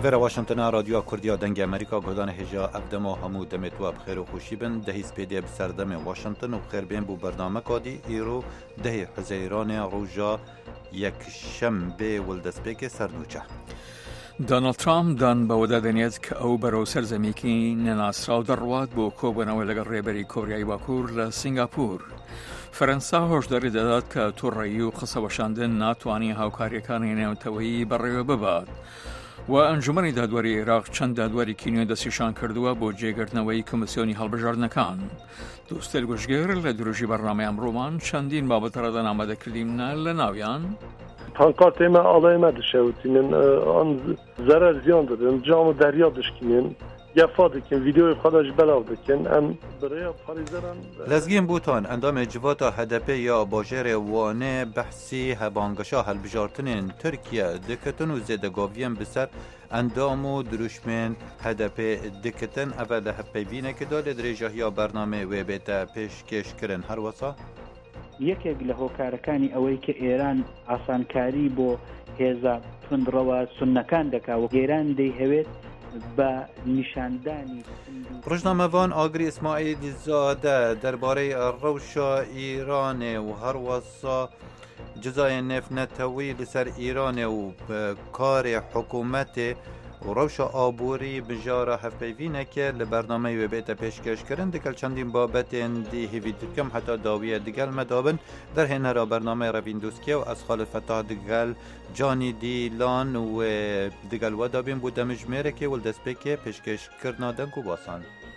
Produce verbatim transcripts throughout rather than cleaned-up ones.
ورا واشنطن رادیو کردیا دنگ امریکا گودان هجا ابدما همو دمت و بخیر و خوشی بن دهیز پیدی بسردم واشنطن و بخیر بین بو برنامه کادی ایرو ده حزیران روژا یک شنبه ولدسپیک سرنوچه. دونالد ترامپ دان با ودا دنیت که او برو سرزمیکی نناسراو دروات بو کوبناوی لگل ریبری کوریای باکور لسنگاپور. فرانسا هۆشداری دەدات کە تووڕەیی و قسەوەشاندن ناتوانێت هاوکاریەکانی نێونەتەوەیی بەڕێوە ببات. و ئەنجومەنی دادوەری عێراق چەند دادوەری کینوێ دەستیشان کردووە بۆ جێگرتنەوەی کۆمیسیۆنی هەڵبژاردنەکان. دووستێل گوشتگێر لە دروژی بەرنامەی ئەمڕۆمان چەندین بابەتەڕەدان ئامادەکردیمە لە ناویان پانکارتێمە ئاڵێمە دشەوتینن ئەن زەرەر زیان دەدەن جام و دەریا دشکینن یافا دکن ویدیوی خودش بلاو دکن ام برای پاریزران لزگین بوتان اندام جواتا هدپه یا باجر وانه بحثی هبانگشا هلبجارتنین ترکیه دکتن و زیدگاویم بسر اندامو دروشمن هدپه دکتن اول هپیوینه که داله دریجه یا برنامه و بیتا پیشکش کرن هر وصا یەکێک لە هۆکارەکانی ئەوەی کە ئێران ئاسانکاری بۆ هێزە توندڕەوە سونەکان دەکا و ئێران دەیهەوێت بە نیشاندانی ڕۆژنامەوان ئاگری ئیسماعیلی زادە دەربارەی ڕەوشە ئیرانێ و هەروەسا جزای نێفنەتەوەی لەسەر ئیرانێ و کارێ حکوومەتێ و ڕەوشە ئابووری بژارە هەفپەیڤینەکە لە بەرنامەی وێبێتە پێشکەشکردن دەکەل چەندین بابەتێن دی هێوی دکەم هەتا داویە دگەل مەدابن دەرهێنەرە بەرنامەی ڕەڤیندوسکێ و ئەسخال فەتاح دگەل جانی دیلان و دگەل وەدابین بوو دەمژمێرەکێ و دەستپێکێ پێشکەشکردنا دەنگ و باسان.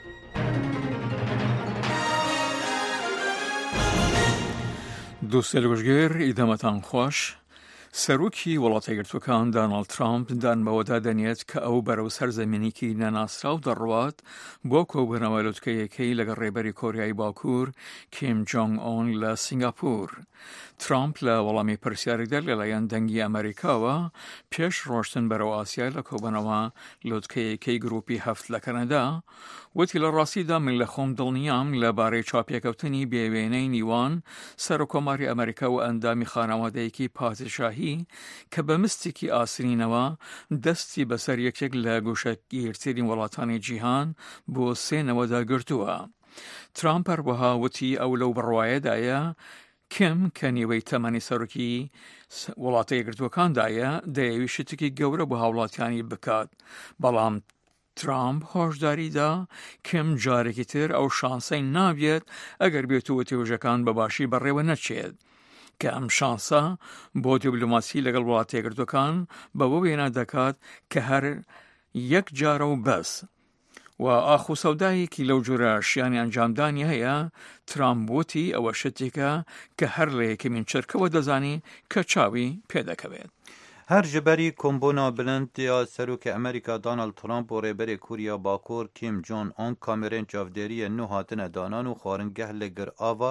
دووستێل گوشتگێر ئیدەمەتان خۆش. سەرۆکی وڵاتە یەکگرتووەکان دۆناڵد ترامپ دانبەوەدا دەنێت کە ئەو بەرەو سەرزەمینێکی نەناسراو دەڕوات بۆ کۆبوونەوە لوتکەیەکەی لەگەڵ ڕێبەری کۆریای باکوور کیم جۆنگ ئۆن لە سینگاپور. ترامپ لە وەڵامی پرسیارێکدا لەلایەن دەنگی ئەمریکاوە پێش ڕۆشتن بەرەو ئاسیا لە کۆبوونەوە لوتکەیەکەی گروپی هەفت لە کەنەدا وتی لە ڕاستیدا من لە خۆم دڵنیام لەبارەی چاپێکەوتنی بێوێنەی نیوان سەرۆکۆماری ئەمریکا و ئەندامی خانەوادەیەکی پادشاهی کە بە مستێکی ئاسرینەوە دەستی بەسەر یەکێک لە گوشەگیرترین وڵاتانی جیهان بۆ سێنەوەدا گرتووە. ترامپ هەروەها وتی ئەو لەو بڕوایەدایە کم کە نیوەی تەمەنی سەرۆکی وڵاتە یەکگرتووەکاندایە دەیەوی شتێکی گەورە بۆ هاوڵاتیانی بکات. بەڵام ترامپ هۆشداریدا کم جارێکی تر ئەو شانسەی نابێت ئەگەر بێتەوە تێوژەکان بەباشی بەڕێوە نەچێت کە ئەم شانسە بۆ دیپلۆماسی لەگەڵ وڵاتە یەکگرتووەکان بەوە وێنە دەکات کە هەر یەک جارە و بەس. و ئاخ و سەودایەکی لەو جۆرە شیانی ئەنجامدانی هەیە. ترامپ وتی ئەوە شتێکە کە هەر لە یەکەمین چرکەوە دەزانی کە چاوی پێدەکەوێت. هر جبری کمبونا بلند یا سروک امریکا دونالد ترامپ و ریبری کوریا باکور کیم جون آن کامرین چافدری نو هاتن دانان و خارنگه لگر آوا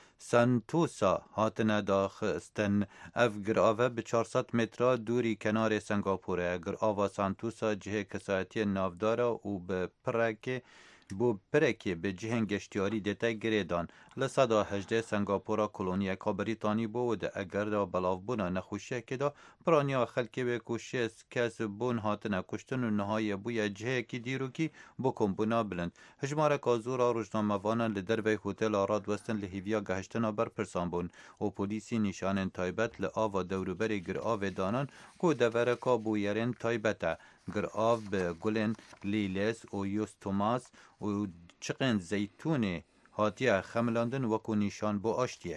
سنتوسا هاتن داخستن اف گر آوا به چهارصد متر دوری کنار سنگاپوره. گر آوا سنتوسا جه کسایتی نافدارا و به پرک بو پرکی به جهن گشتیاری دیتا گریدان لسادا هجده سنگاپورا کلونیه که بریتانی بود اگر دا بلاف بونا نخوشیه که دا پرانیا خلکی به کوشیس کس بون هاتنه کشتن و نهای بوی جهه کی دیرو کی بکن بونا بلند. هجماره کازورا روشناموانا لدر به هوتل آراد وستن لحیویا گهشتنا بر پرسان بون و پولیسی نشانن تایبت لآوا دوروبری گر آو دانان که دورکا بویرین تایبته گر آو به گلن لیلس و یوست توماس و چقن زیتون هاتیه خملاندن وکو نیشان بو آشتیه.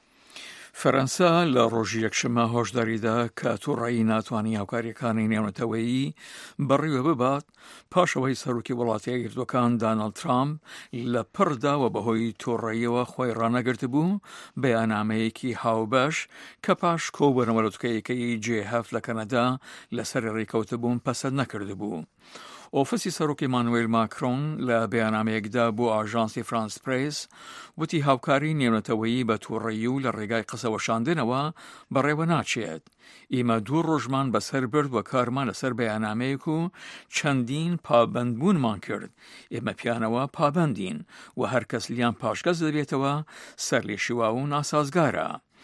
فەرەنسا لە ڕۆژی یەکشەمە هۆشداریدا کە تووڕەیی ناتوانی هاوکاریەکانی نێونەتەوەیی بەڕێوە ببات پاشەوەی سەرۆکی وڵاتە یەکگرتووەکان دۆناڵد ترامپ لە پڕداوە بەهۆی تووڕەییەوە خۆی ڕانەگرت بوو بەیاننامەیەکی هاوبەش کە پاش کۆبوونەوە لوتکەیەکەی جێ هەفت لە کەنەدا لەسەر ڕێکەوتبوون پەسەند نەکرد بوو. ئۆفیسی سەرۆکی مانوێل ماکرۆن لە بەیاننامەیەکدا بۆ ئاژانسی فرانس پرێس وتی هاوکاری نێونەتەوەیی بە تووڕەیی و لە ڕێگای قسەوەشاندنەوە بەڕێوە ناچێت. ئێمە دوو ڕۆژمان بەسەر برد و کارمان لەسەر بەیاننامەیەک و چەندین پابەندبوونمان کرد. ئێمە پیانەوە پابەندین و هەر کەس لیان پاشگەز دەبێتەوە سەرلێشیوا و ناسازگارە.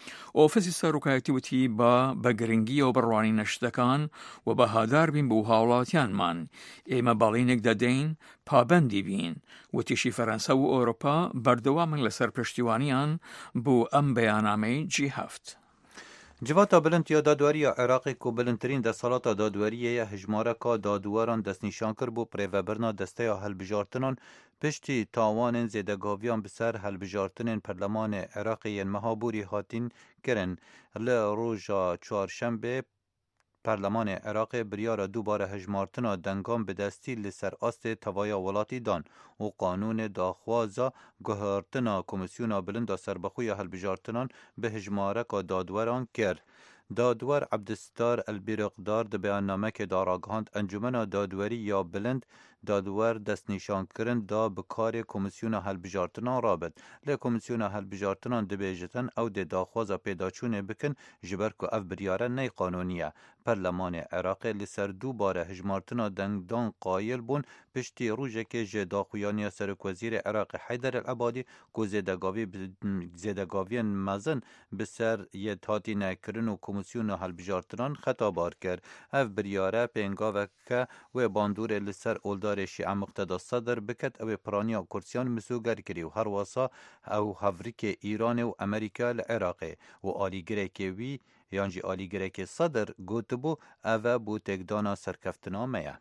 ئۆفیسی سەرۆکایەتی وتی بە بەگرنگی و بڕوانی نەشتەکان و بە هادار بین بۆ هاوڵاتیانمان ئێمە بەڵینێک دەدەین پابەندی بین وتیشی فەرەنسا و ئەوروپا بەردەوامن لەسەر پشتیوانیان بۆ ئەم بەیانامەی جی هەفت. جواتا بلند یا دادواری عراقی کو بلندترین دستالات دادواری یا هجماره که دادواران دست نشان کر بو پریوبرنا دسته یا هلبجارتنان پشتی تاوان زیدگاویان بسر هلبجارتنین پرلمان عراقی مهابوری هاتین کرن لروژا چهارشنبه پارلمان عراق بریار دوباره هجمارتنا دنگام به دستی لسر است توایا ولاتی دان و قانون داخوازا گهارتنا کمیسیونا بلند سربخوی هلبجارتنان به هجماره که دادوران کرد. دادور عبدالستار البیرقدار ده بیان نامه که داراگهاند انجمن دادوری یا بلند دادور دست نشان کرن دا بکار کمیسیون هلبجارتنان رابط لی کمیسیون هلبجارتنان ده بیجتن او ده داخوازا پیداچونه بکن جبر که اف بریاره نی قانونیه. پرلمان عراق لسر دو باره هجمارتنا دنگدان قایل بون پشتی روژه که جداخویانی سرک وزیر عراق حیدر العبادی که زیدگاوی زیدگاوی مزن بسر یه تاتی نکرن و کمیسیون هلبجارتنان خطابار کرد. اف بریاره پینگاوه که و باندور لسر اولدار شیعه مقتدا صدر بکت او پرانیا کرسیان مسوگر کری و هر واسا او هفریک ایران و امریکا لعراقی و آلیگره که وی یانجی آلیگره که صدر گوتبو او بو تکدانا سرکفتنا میا.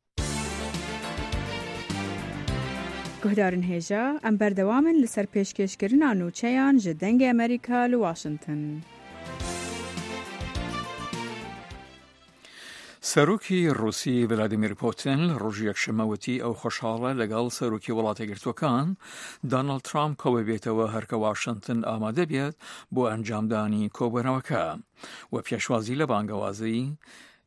گهدارن هیجا ام بردوامن لسر پیشکشکرنا نوچیان جدنگ امریکا لواشنطن. سەرۆکی رووسی ڤلادیمیر پۆتین لە ڕۆژی یەکشەمەوەتی ئەو خۆشحاڵە لەگەڵ سەرۆکی وڵاتە گرتوەکان دۆناڵد ترامپ کەوە بێتەوە هەرکە واشنگتن ئامادە بێت بۆ ئەنجامدانی کۆبوونەوەکە و پێشوازی لە بانگەوازی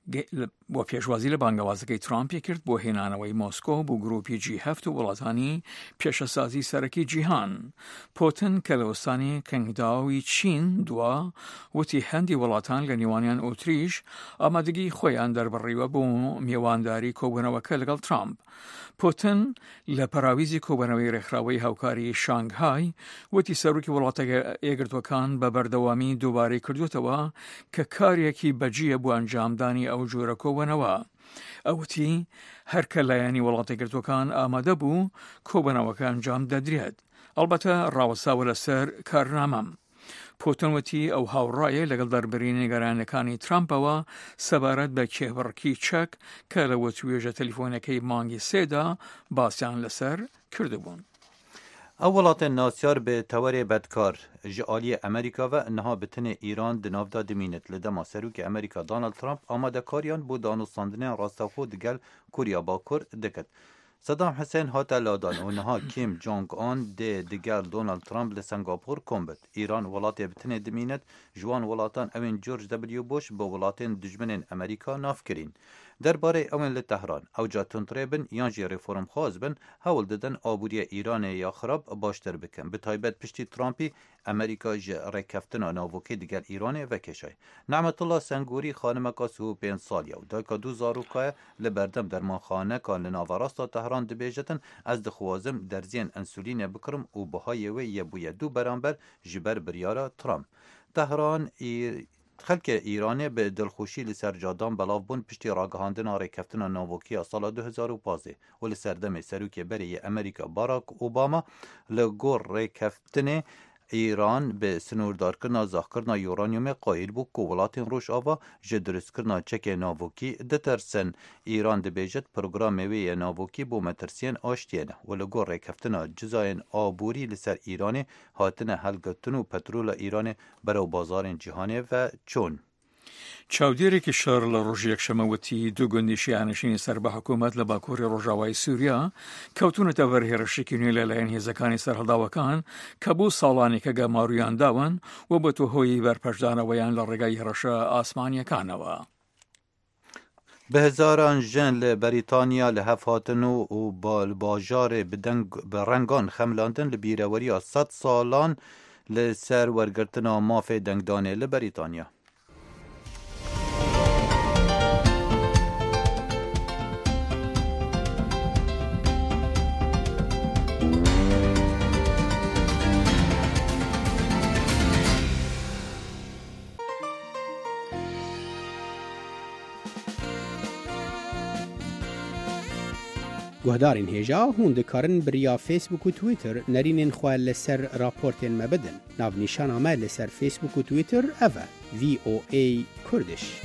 بۆ پێشوازی لە بانگەوازەکەی ترامپی کرد بۆ هێنانەوەی مۆسکۆ بۆ گروپی جی هەفت و وڵاتانی پێشەسازی سەرەکی جیهان. پۆتین کە لە وەستانی کەنگداوی چین دووە وتی هەندی وڵاتان لە نێوانیان ئۆتریش ئامادەگی خۆیان دەربڕیوە بۆ میێوانداری کۆبوونەوەکە لەگەڵ ترامپ. پۆتین لە پەراویزی کۆبوونەوەی ڕێکخراوەی هاوکاری شانگهای وتی سەرۆکی وڵاتە یەکگرتوەکان بە بەردەوامی دووبارەی کردوتەوە کە کارێکی بەجیە بۆ ئەنجامدانی ئەو جۆرە کۆبوونەوە. ئەوتی هەرکە لایەنی وڵاتە گرتوەکان ئامادە بوو کۆبوونەوەکە ئەنجام دەدرێت ئەڵبەتە ڕاوەساوە لەسەر کارنامەم. پۆتین وتی ئەو هاوڕایە لەگەڵ دەربڕینی نیگەرانەکانی ترامپەوە سەبارەت بە کێبڕکی چەک کە لە وەتوێژە تەلیفۆنەکەی مانگی سێدا باسییان لەسەر کردبوون. اولات ناسیار به تور بدکار جعالی امریکا و انها بتن ایران دنافدا دمینت لدما سروک امریکا دونالد ترامپ آماده کاریان بو دانستاندن راستاخو دگل کوریا باکور دکت. صدام حسین هات لادان و نها کیم جونگ آن ده دگل دونالد ترامپ لسنگاپور کمبت. ایران ولات بتن دمینت جوان ولاتان اوین جورج دبلیو بوش با ولاتین دجمن امریکا ناف کرین. درباره اوین لتهران او جاتون تریبن یانجی ریفورم خواز بن هول ددن آبوری ایران یا خراب باشتر بکن. به تایبت پشتی ترامپی امریکا ج رکفتنا ناوکی دیگر ایران و کشای. نعمت الله سنگوری خانمکا سو پین سالیا و دایکا دو زاروکای لبردم درمان خانه کان لناوراستا تهران دبیجتن از دخوازم در زین انسولین بکرم و بهای و یبوی دو برانبر جبر بریارا ترامپ. تهران ایر خلک ایرانی به دلخوشی لسر جادان بلاو بون پشتی راگهاندن رکفتن ناوکی سال دو هزار و پانزده و لسردم سروک بری امریکا باراک اوباما لگور رکفتن ایران به سنوردار کرنا زاخ کرنا یورانیوم قایل بو که ولاتین روش آوا جدرس کرنا چک ناوکی دترسن. ایران ده بیجت پروگرام وی ناوکی بو مترسین آشتینه و لگور رکفتنا جزاین آبوری لسر ایران هاتن هلگتن و پترول ایران برو بازار جهانی و چون. چاودێرێکی شار لە ڕۆژی یەکشەمەوەتی دوو گوندی شیعەنشینی سەر بە حکوومەت لە باکووری ڕۆژاوای سووریا کەوتونەتە بەرهێرشێکی نوێ لەلایەن هێزەکانی سەرهەڵداوەکان کە بوو ساڵانێکە گەماڕوویان داون و بە تۆ هۆی بەرپەشدانەوەیان لە ڕێگای هێرشە ئاسمانیەکانەوە. به هزاران جن ل بریتانیا له هفاتن و بال باجار بدنگ برنگان خملاندن ل بیروری صد سالان ل سر ورگرتنا ماف دنگدانه ل بریتانیا. گهدارین هیجا هون دکارن بریا فیسبوک و تویتر نرینین خواه لسر راپورتین مبدن. ناو نیشان آمه لسر فیسبوک و تویتر اوه وی او ای کردش.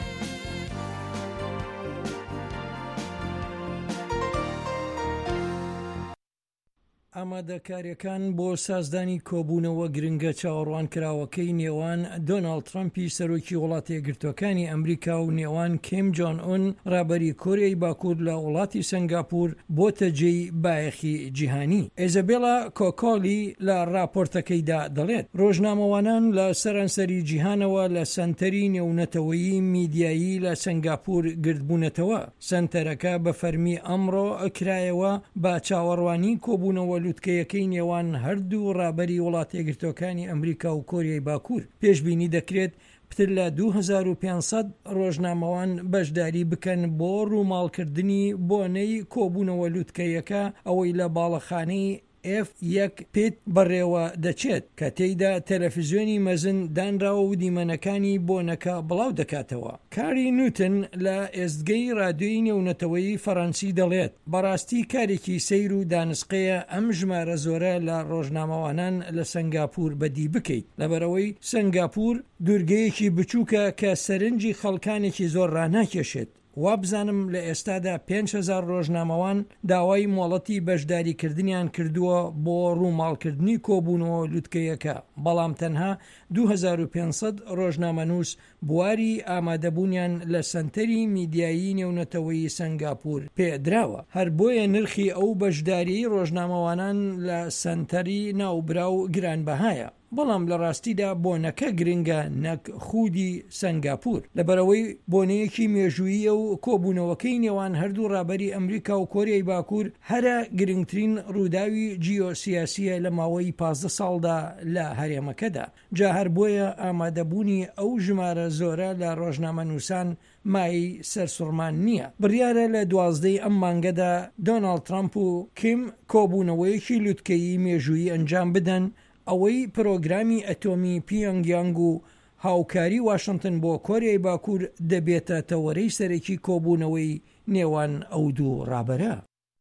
ئامادەکاریەکان بۆ سازدانی کۆبوونەوە گرنگە چاوەڕوان کراوەکەی نێوان دۆناڵد ترامپی سەرۆکی وڵاتی یەکگرتووەکانی ئەمریکا و نێوان کیم جۆن ئون ڕابەری کۆریای باکوور لە وڵاتی سنگاپور بۆتە جێی بایەخی جیهانی. ئێزەبێڵا کۆکۆلی لە راپۆرتەکەیدا دەڵێت ڕۆژنامەوانان لە سەرانسەری جیهانەوە لە سەنتەری نێونەتەوەیی میدیایی لە سنگاپور گردبوونەتەوە. سەنتەرەکە بە فەرمی ئەمڕۆ ئەکرایەوە با چاوەڕوانی کۆبوونەوە لوتکەیەکەی نێوان هەردوو ڕابەری وڵاتی یەکگرتووەکانی ئەمریکا و کۆریای باکوور پێشبینی دەکرێت پتر لە دوو هەزار و پێنجسەد ڕۆژنامەوان بەشداری بکەن بۆ ڕووماڵکردنی بۆنەی کۆبوونەوە لوتکەیەکە ئەوەی لە باڵەخانەی ئف یەک پیت بەڕێوە دەچێت کە تێیدا تەلەڤیزیۆنی مەزن دانراوە و دیمەنەکانی بۆنەکە بڵاو دەکاتەوە. کاری نوتن لە ئێستگەی رادیۆی نێونەتەوەیی فەڕەنسی دەڵێت بەڕاستی کارێکی سەیر و دانسقەیە ئەم ژمارە زۆرە لە ڕۆژنامەوانان لە سنگاپور بەدی بکەیت لەبەرەوەی سنگاپور دوورگەیەکی بچووکە کە سەرنجی خەڵکانێکی زۆر ڕاناکێشێت. وابزانم لە ئێستادا پێنج هەزار ڕۆژنامەوان داوای مۆڵەتی بەشداریکردنیان کردووە بۆ ڕووماڵکردنی کۆبوونەوە لوتکەیەکە، بەڵام تەنها دوو هەزار و پێنجسەد ڕۆژنامەنووس بواری ئامادەبوونیان لە سەنتەری میدیایی نێونەتەوەیی سنگاپور پێدراوە. هەر بۆیە نرخی ئەو بەشداری ڕۆژنامەوانان لە سەنتەری ناوبراو گرانبەهایە. بەڵام لە ڕاستیدا بۆنەکە گرنگە نەک خودی سنگاپور لەبەرەوەی بۆنەیەکی مێژوویە و کۆبوونەوەکەی نێوان هەردوو ڕابەری ئەمریکا و کۆریای باکوور هەرە گرنگترین ڕووداوی جیۆسیاسیە لە ماوەی پازدە ساڵدا لە هەرێمەکەدا. جا هەر بۆیە ئامادەبوونی ئەو ژمارە زۆرە لە ڕۆژنامە نووسان مای سەرسوڕمان نییە. بڕیارە لە دوازدەی ئەم مانگەدا دۆناڵد ترامپ و کیم کۆبوونەوەیەکی لوتکەیی مێژوویی ئەنجام بدەن ئەوەی پرۆگرامی ئەتۆمی پیۆنگیانگ و هاوکاری واشنگتن بۆ کۆریای باکوور دەبێتە تەوەرەی سەرەکی کۆبوونەوەی نێوان ئەو دوو ڕابەرە.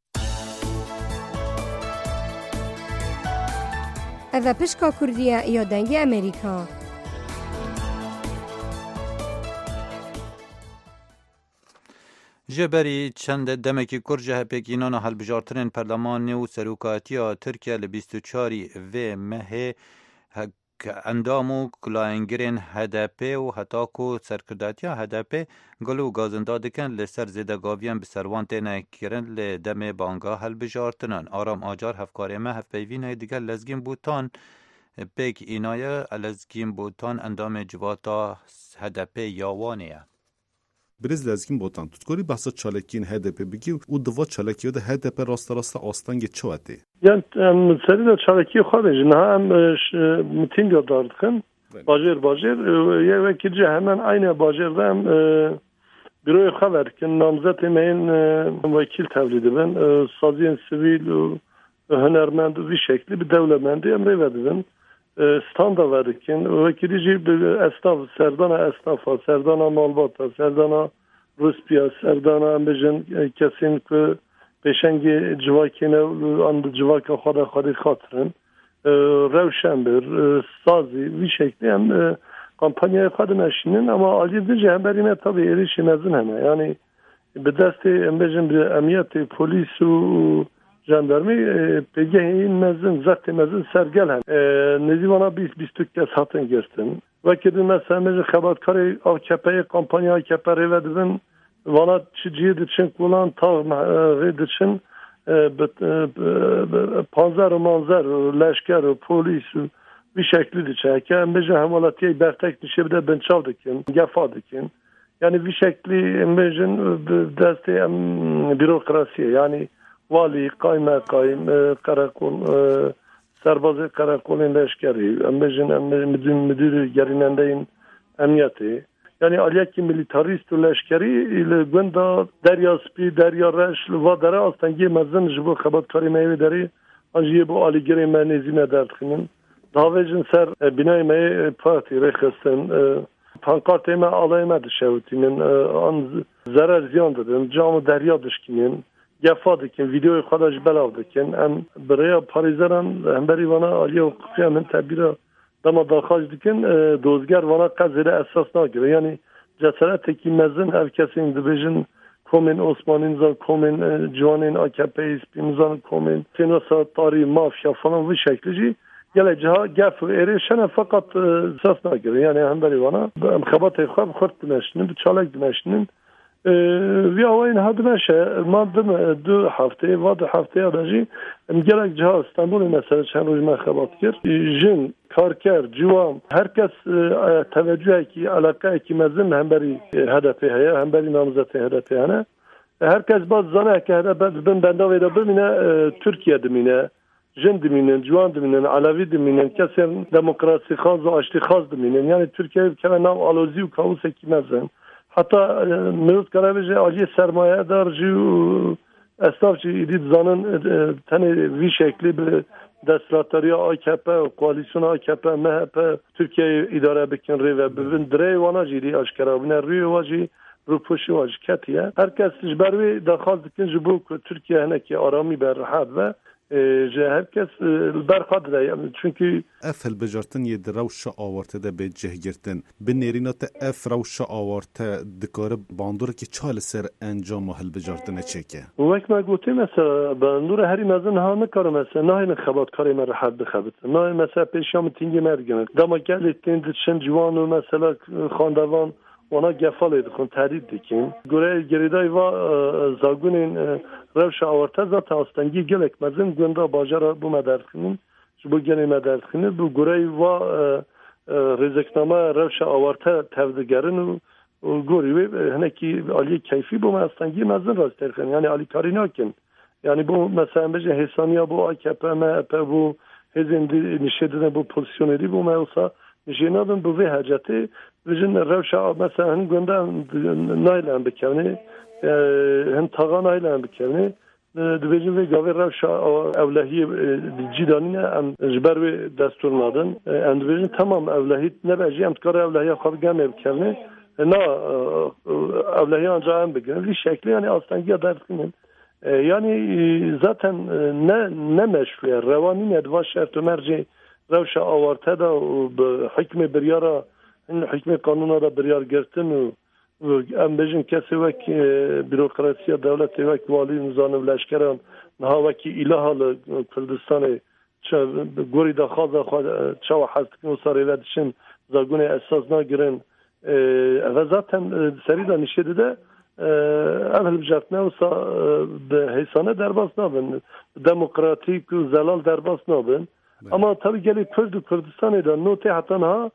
ئەڤە پشکا کوردیە یا دەنگی ئەمریکا. جبری چند دمکی کرج هپکینان هەڵبژارتنên پەرلەمانی و سەرۆکاتیە تورکیا لە بیست و چوار vê mehê ئەندام و کلاینگirên H D P و heta ku serkirdatiya H D P gul û gazinda dikin li ser zêdegaviyan bi servan têne kirin lê demê banga hەڵبژartinan. Aram Acar hevkarê me hevpeyvînê digel Lezgîn Bûtan pêk înaye Lezgîn Bûtan endamê civata H D P ya Wanê ye. Birêz Lezgîn Bûtan tutkorî behsa çalekiyên H D P bikî û di va çalekiya de H D P rasta rasta astengê çi wetê? Yani em serî de çalekiyê xwe bêjin ha em mitînga dar dikin bajêr bajêr yê wekî ci hemen aynı bajêrda em bîroyê xwe verdikin namzetê me yên wekîl tevlî dibin saziyên sivîl û hunermend û vî şeklî bi dewlemendî em rê vedibin. Standa verdikin vekîlî jî esnaf serdana esnafa serdana malbata serdana ruspiya serdana em bêjin kesên ku pêşengê civakîne an civaka xwe de xwedî xatirin rewşen bir sazî vî şeklî em kampanyaya xwe dimeşînin ama aliyê din jî hemberî me tabii êrişî mezin hene yani bi destê em bêjin bi emniyetê polîs û jandarmî pêgehên mezin zextê mezin sergel hen nêzîvana bîst bîst û kes hatin girtin vekî din me semêjin xebatkarê A K P'yê kampanya A K P rêve dibin vana çi ciyê diçin kulan ta rê diçin panzer û manzer û leşker û polîs û vî şeklî diçe heke em bêjin hewalatiyê bertek dişê bide binçav dikin gefa dikin yani vî şeklî em bêjin destê em bîrokrasiye yani Valî, kaymakayım, karakol, serbazê karakolên leşkerî, em bêjin em müdürü gerinendeyên emniyetê. Yani aliyekî militarîst û leşkerî li gunda derya spî, derya reş li va dere astengê mezin ji bo xebatkarê me wê derê an jî bo alîgirê me nêzî me derdixînin. Davêjin ser binayê me partî rêxistin pankartê me alayê me dişewitînin an zerer ziyan didin, cam û derya dişkînin. گفا دکن ویدیو خودش بلاو دکن ام برای پاریزران هم بری وانا آلی حقوقی هم تبیره دما داخل دکن دوزگر وانا قضیه اساس نگیره یعنی جسارت کی مزن هر کسی این دیویژن کومن عثمانی زن کومن جوانین آکپی اسپینزان کومن فینوسا تاری مافیا فلان و شکلی گله جها گف و ایریشن فقط اساس نگیره یعنی هم بری وانا مخابط خواب خورد دمشنن بچالک دمشنن وی آوین هاد میشه ما دم دو هفته و دو هفته آدمی میگه جها استانبول مثلا چند روز مخابات کرد جن کارکر جوام هر کس توجهی کی علاقه کی مزن هم بری هدفی هست هم بری نامزد هدفی هست هر کس باز زنه که هدف بن بنده ویدا ببینه ترکیه دمینه جن دمینن جوان دمینن علاوی دمینن کسی دموکراسی خاص و آشتی خاص دمینن یعنی ترکیه که نام آلوزی و کاوس کی مزن حتی مرد کرده بشه آجی سرمایه دار جو استاف چی دید زنان تنه وی شکلی به دستراتاری آکپه و کوالیسیون آکپه مهپه ترکیه اداره بکن ری و ببین دره وانا جیدی اشکره بینه روی واجی رو پوشی واجی کتیه هر کسیش بروی دخواست دکن جبو که ترکیه هنکی آرامی بر راحت و جه هر کس برخواد ده چونکه اف هلبجارتن یه روش آورته ده به جه گرتن به نیرینات اف روش آورته دکاره باندوره که چال سر انجام هلبجارتن چکه وقت ما گوته مثلا باندوره هری مزن ها نکاره مثلا نه این خبات کاری من راحت بخبت نه مثلا پیشام تینگی مرگن دما گلی تیند شن جوان و مثلا خاندوان اونا گفاله دکن تحرید دکن گوره گریدای و زاگونین روش آورته ذات آستانگی گلک مزن گوندا باجر بو مدرخینین بو گلی مدرخینین بو گوره و رزقنامه روش آورته تفدگرن و گوری و هنکی عالی کیفی بو آستانگی مزن راست ترخین یعنی عالی کاری نکن یعنی بو مثلا بجه حسانیا بو آکپه ما بو هزین نشدن بو پوزیشنری بو موسا نشینادن بو به حاجته بجن روش مثلا هم گوندا نایلان بکنه هم تاغان نایلان بکنه دویجن وی گاوی روش اولهی جیدانی نه ام جبر و دستور نادن ام دویجن تمام اولهی نباجی ام کار اولهی خواب گم بکنه نه اولهی آنجا هم بگیرن وی شکلی یعنی آستانگی درد کنن یعنی ذاتن نه نمشویه روانی ندوا شرط و مرجع روش آورته دا و به حکم بریارا این حکم قانون دا بریار گرتن و ام بجن کسی وک بیروکراسی دولت وک والی نظام و لشکران نها وکی اله کردستان گوری دا خواهد چه و حست کن و ساری ودشن زاگون اساس نگرن و ذاتن سری دا نشده ده اول بجرتنه و سا به حیثانه درباس نابن دموکراتیک و زلال درباس نابن اما tabii geli Kürt و Kürdistan'ı da note hatta ha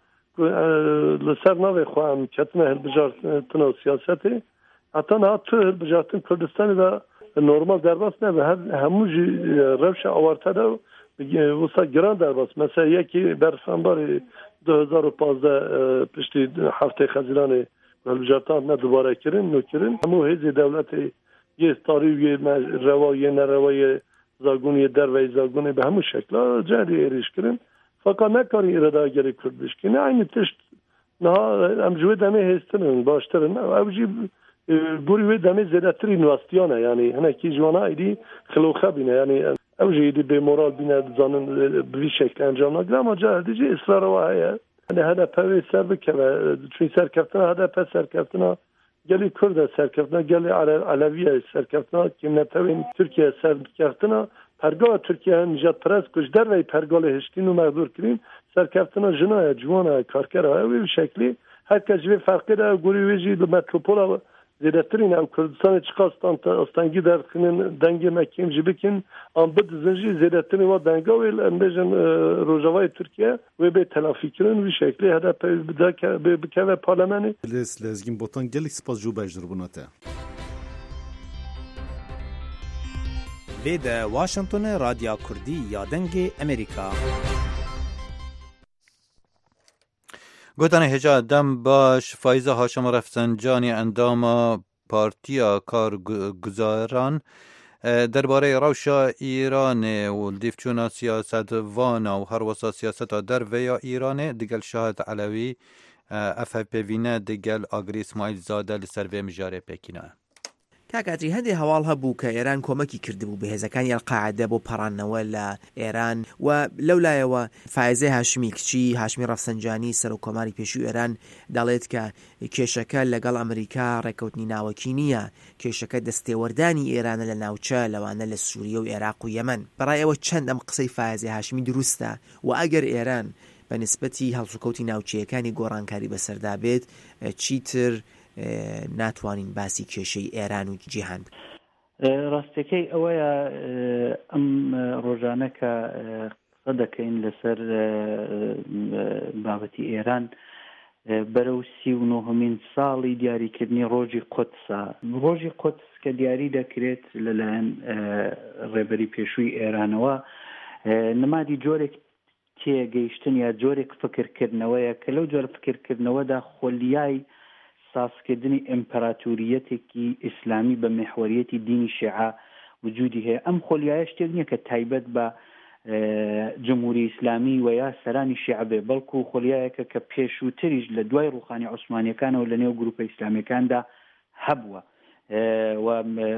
لسر نوی خواهم کتنه هلبجارتن و سیاستی hatta ha تو هلبجارتن Kürdistan'ı da normal derbas ne ve همو جی روش آورته da وسا گران derbas mesela یکی برفنبار دو هزار و پانزده پشتی هفته خزیران هلبجارتن نه دوباره کرن نو کرن همو هیزی دولتی یه تاریخ یه روایه نروایه زاگونی در و زاگونی به همون شکل جدی ایریش کردن فقط نکاری اراده گری کردش که نه اینی تشت نه ام جوی دمی هستن باشترن اوجی گوری دمی زیادتری نواستیانه یعنی هنر کی جوانا ایدی خلوخه بینه یعنی اوجی ایدی به مورال بینه زانن به شکل انجام نگیره اما جدی اصرار و هست یعنی هدف پوی سر بکنه چون سر کفتنا هدف سر کفتنا گلی کرد سرکردن گلی علویه سرکردن که نتوین ترکیه سرکردن پرگاه ترکیه نجات پرست کش در وی پرگاه هشتین و مقدور کریم سرکردن جنای جوان کارکره و به شکلی هر کس به فرقی را گوری ویجی دو متروپول زیادترین او کردستان چقاستان استانگی در خنین دنگ مکیم جبکن آن بد زنجی زیادترین و دنگا ویل انبیجن روجاوای ترکیه و به تلافی کردن و شکلی هدف به بکوه پارلمانی لیس لازگین بوتان گلی سپاس جو بجدر بوناته وی ده واشنطن رادیو کردی یا دنگ امریکا گوتن هجا دم باش فایزه هاشم رفسنجانی اندام پارتیا کارگزاران درباره روشا ایران و دیفچونا سیاست وانا و هر وسا سیاست در ویا ایران دیگل شاهد علوی اف پی وینه دیگل آگری اسماعیل زاده لسر و مجاره پکینه کاکاتری هەندێک هەواڵ هەبوو کە ئێران کۆمەکی کردبوو بەهێزەکانی ئەڵقاعدە بۆ پەڕانەوە لە ئێران و لەولایەوە فایزەی هاشمی کچی هاشمی ڕەفسەنجانی سەر و کۆماری پێشووی ئێران دەڵێت کە کێشەکە لەگەڵ ئەمریکا ڕێکەوتنی ناوەکی نییە، کێشەکە دەستێوەردانی ئێرانە لە ناوچە لەوانە لە سووریە و عێراق و یەمەن. بەڕای ئەوە چەند ئەم قسەی فایزەی هاشمی دروستە و ئەگەر ئێران بە نسبەتی هەڵسوکەوتی ناوچەیەکانی گۆڕانکاری بەسەردا بێت چیتر ناتوانین باسی کێشەی ئێران و جیهان بکەین؟ ڕاستیەکەی ئەوەیە ئەم ڕۆژانە کە قسە دەکەین لەسەر بابەتی ئێران بەرەو سی و نۆهەمین ساڵی دیاریکردنی ڕۆژی قودسە. ڕۆژی قودس کە دیاری دەکرێت لەلایەن ڕێبەری پێشووی ئێرانەوە نمادی جۆرێک تێگەیشتن یا جۆرێک فکرکردنەوەیە کە لەو جۆرە فکرکردنەوەدا خۆلیای سازکردنی ئیمپەراتۆریەتێکی ئیسلامی بە مێحوەریەتی دینی شیعە وجودی هەیە. ئەم خۆلیایە شتێک نییە کە تایبەت بە جمهوری ئیسلامی و یا سەرانی شیعە بێ، بەڵکو خۆلیایەکە کە پێشووتریش لە دوای ڕوخانی عوسمانیەکانەوە لە نێو گروپە ئیسلامیەکاندا هەبووە و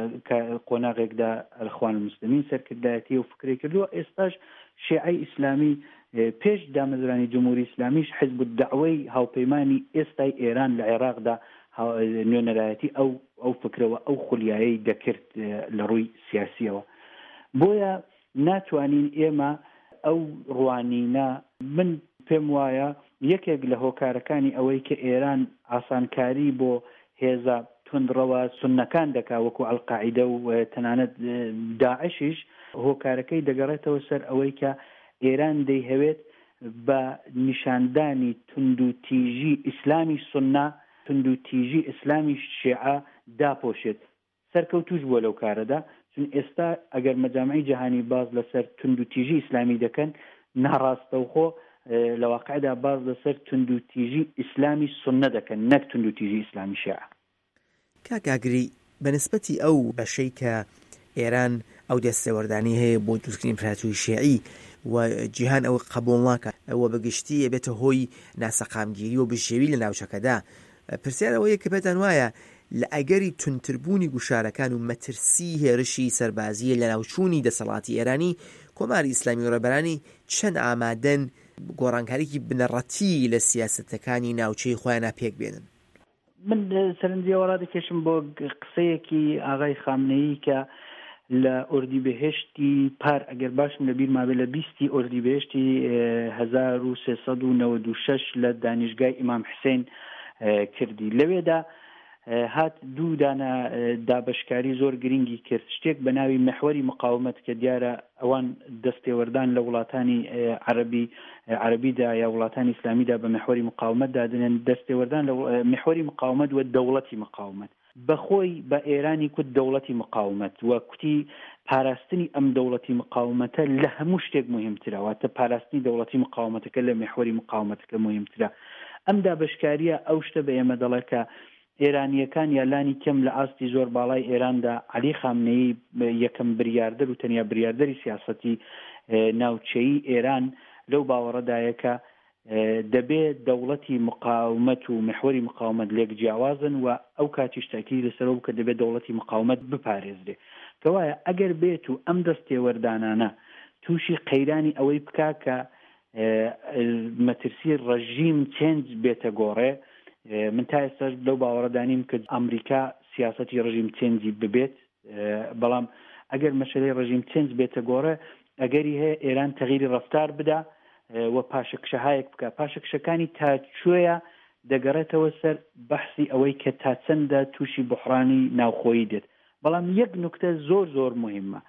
قۆناغێکدا ئەخوان المسلمین سەرکردایەتی و فکری کردووە. ئێستاش شیعەی ئیسلامی پێش دامەزرانی جمهوری ئیسلامیش حزب الدعوەی هاوپەیمانی ئێستای ئێران لە عێراقدا نوێنەرایەتی ئەو ئەو فکرەوە ئەو خولیایەی دەکرد لە ڕووی سیاسیەوە. بۆیە ناتوانین ئێمە ئەو ڕوانینە، من پێم وایە یەکێک لە هۆکارەکانی ئەوەی کە ئێران ئاسانکاری بۆ هێزە توندڕەوە سنەکان دەکا وەکو ئەڵقاعیدە و تەنانەت داعشیش هۆکارەکەی دەگەڕێتەوە سەر ئەوەی کە ئێران دەیهەوێت بە نیشاندانی تند و تیژی ئیسلامی سنە، تند و تیژی ئیسلامی شیعە داپۆشێت. سەرکەوتوش بووە لەو کارەدا، چون ئێستا ئەگەر مەجامعی جیهانی باز لەسەر تند و تیژی ئیسلامی دەکەن ناڕاستەوخۆ لە واقعدا باز لەسەر تند و تیژی ئیسلامی سنە دەکەن، نەک تند و تیژی ئیسلامی شیعە. کاکاگری بەنسبەتی ئەو بەشەی کە ئێران ئەو دەستێوەردانی هەیە بۆ دروستکردنی ئیمپەراتۆری شیعی و جیهان ئەوە قبوڵ ناکات، ئەوە بەگشتی ئەبێتە هۆی ناسەقامگیری و بژێوی لە ناوچەکەدا. پرسیار ئەوەیە کە پێتان وایە لە ئەگەری تونتربوونی گوشارەکان و مەترسی هێرشی سەربازیە لە ناوچوونی دەسەڵاتی ئێرانی، کۆماری ئیسلامی و ڕێبەرانی چەند ئامادەن گۆڕانکاریی بنەڕەتی لە سیاسەتەکانی ناوچەی خۆیانە پێک بێنن؟ من سەرنجیەوە ڕادەکێشم بۆ قسەیەکی ئاغای خامنەیی کە لە ئۆردیبهێشتی پار ئەگەر باشم لە بیرما بێ لە بیستی ئۆردیبهێشتی هەزار و سێسەد و نەوەد و شەش لە دانیشگای ئیمام حوسێن کردی. لەوێدا هات دوو دانە دابشکاری زۆر گرنگی کرد، شتێک بە ناوی مەحوەری مقاومەت کە دیارە ئەوان دەستێوەردان لە وڵاتانی عەربی عەربیدا یا وڵاتانی ئیسلامیدا بە مەحوەری مقاومەت دادنن، دەستێوەردان لە مەحوەری مقاومەت و دەوڵەتی مقاومەت. بەخۆی بە ئێرانی کوت دەوڵەتی مقاومەت و کوتی پاراستنی ئەم دەوڵەتی مقاومەتە لە هەموو شتێک مهمترە، واتە پاراستنی دەوڵەتی مقاومەتەکە لە مەحوەری مقاومەتەکە مهمترە. ئەم دابشکاریە ئەو شتە بە ئێمە دەڵێ کە ئێرانیەکان یالانی کەم لە ئاستی زۆر باڵای ئێراندا عەلی خامنەیی یەکەم بریاردەر و تەنیا بریاردەری سیاسەتی ناوچەیی ئێران لەو باوەڕەدایە کە دەبێت دەوڵەتی مقاومەت و مەحوەری مقاومەت لێک جیاوازن و ئەو کاتیش تاکید لەسەرەوە کە دەبێت دەوڵەتی مقاومەت بپارێزرێ. کەوایە ئەگەر بێت و ئەم دەستێوەردانانە تووشی قەیرانی ئەوەی بکا کە مەترسی ڕەژیم چێنج بێتە گۆڕێ، من تا ئێستاش لەو باوەڕەدانیم کە ئەمریکا سیاسەتی ڕژیم چێنجی ببێت، بەڵام ئەگەر مەشەلەی ڕژیم چێنج بێتە گۆڕێ ئەگەری هەیە ئێران تەغیری ڕەفتار بدە و پاشەکشەهایەک بکە. پاشەکشەکانی تا کوێیە دەگەڕێتەوە سەر بەحسی ئەوەی کە تا چەندە تووشی بحرانی ناوخۆیی دێت. بەڵام یەک نوکتە زۆر زۆر مهمە،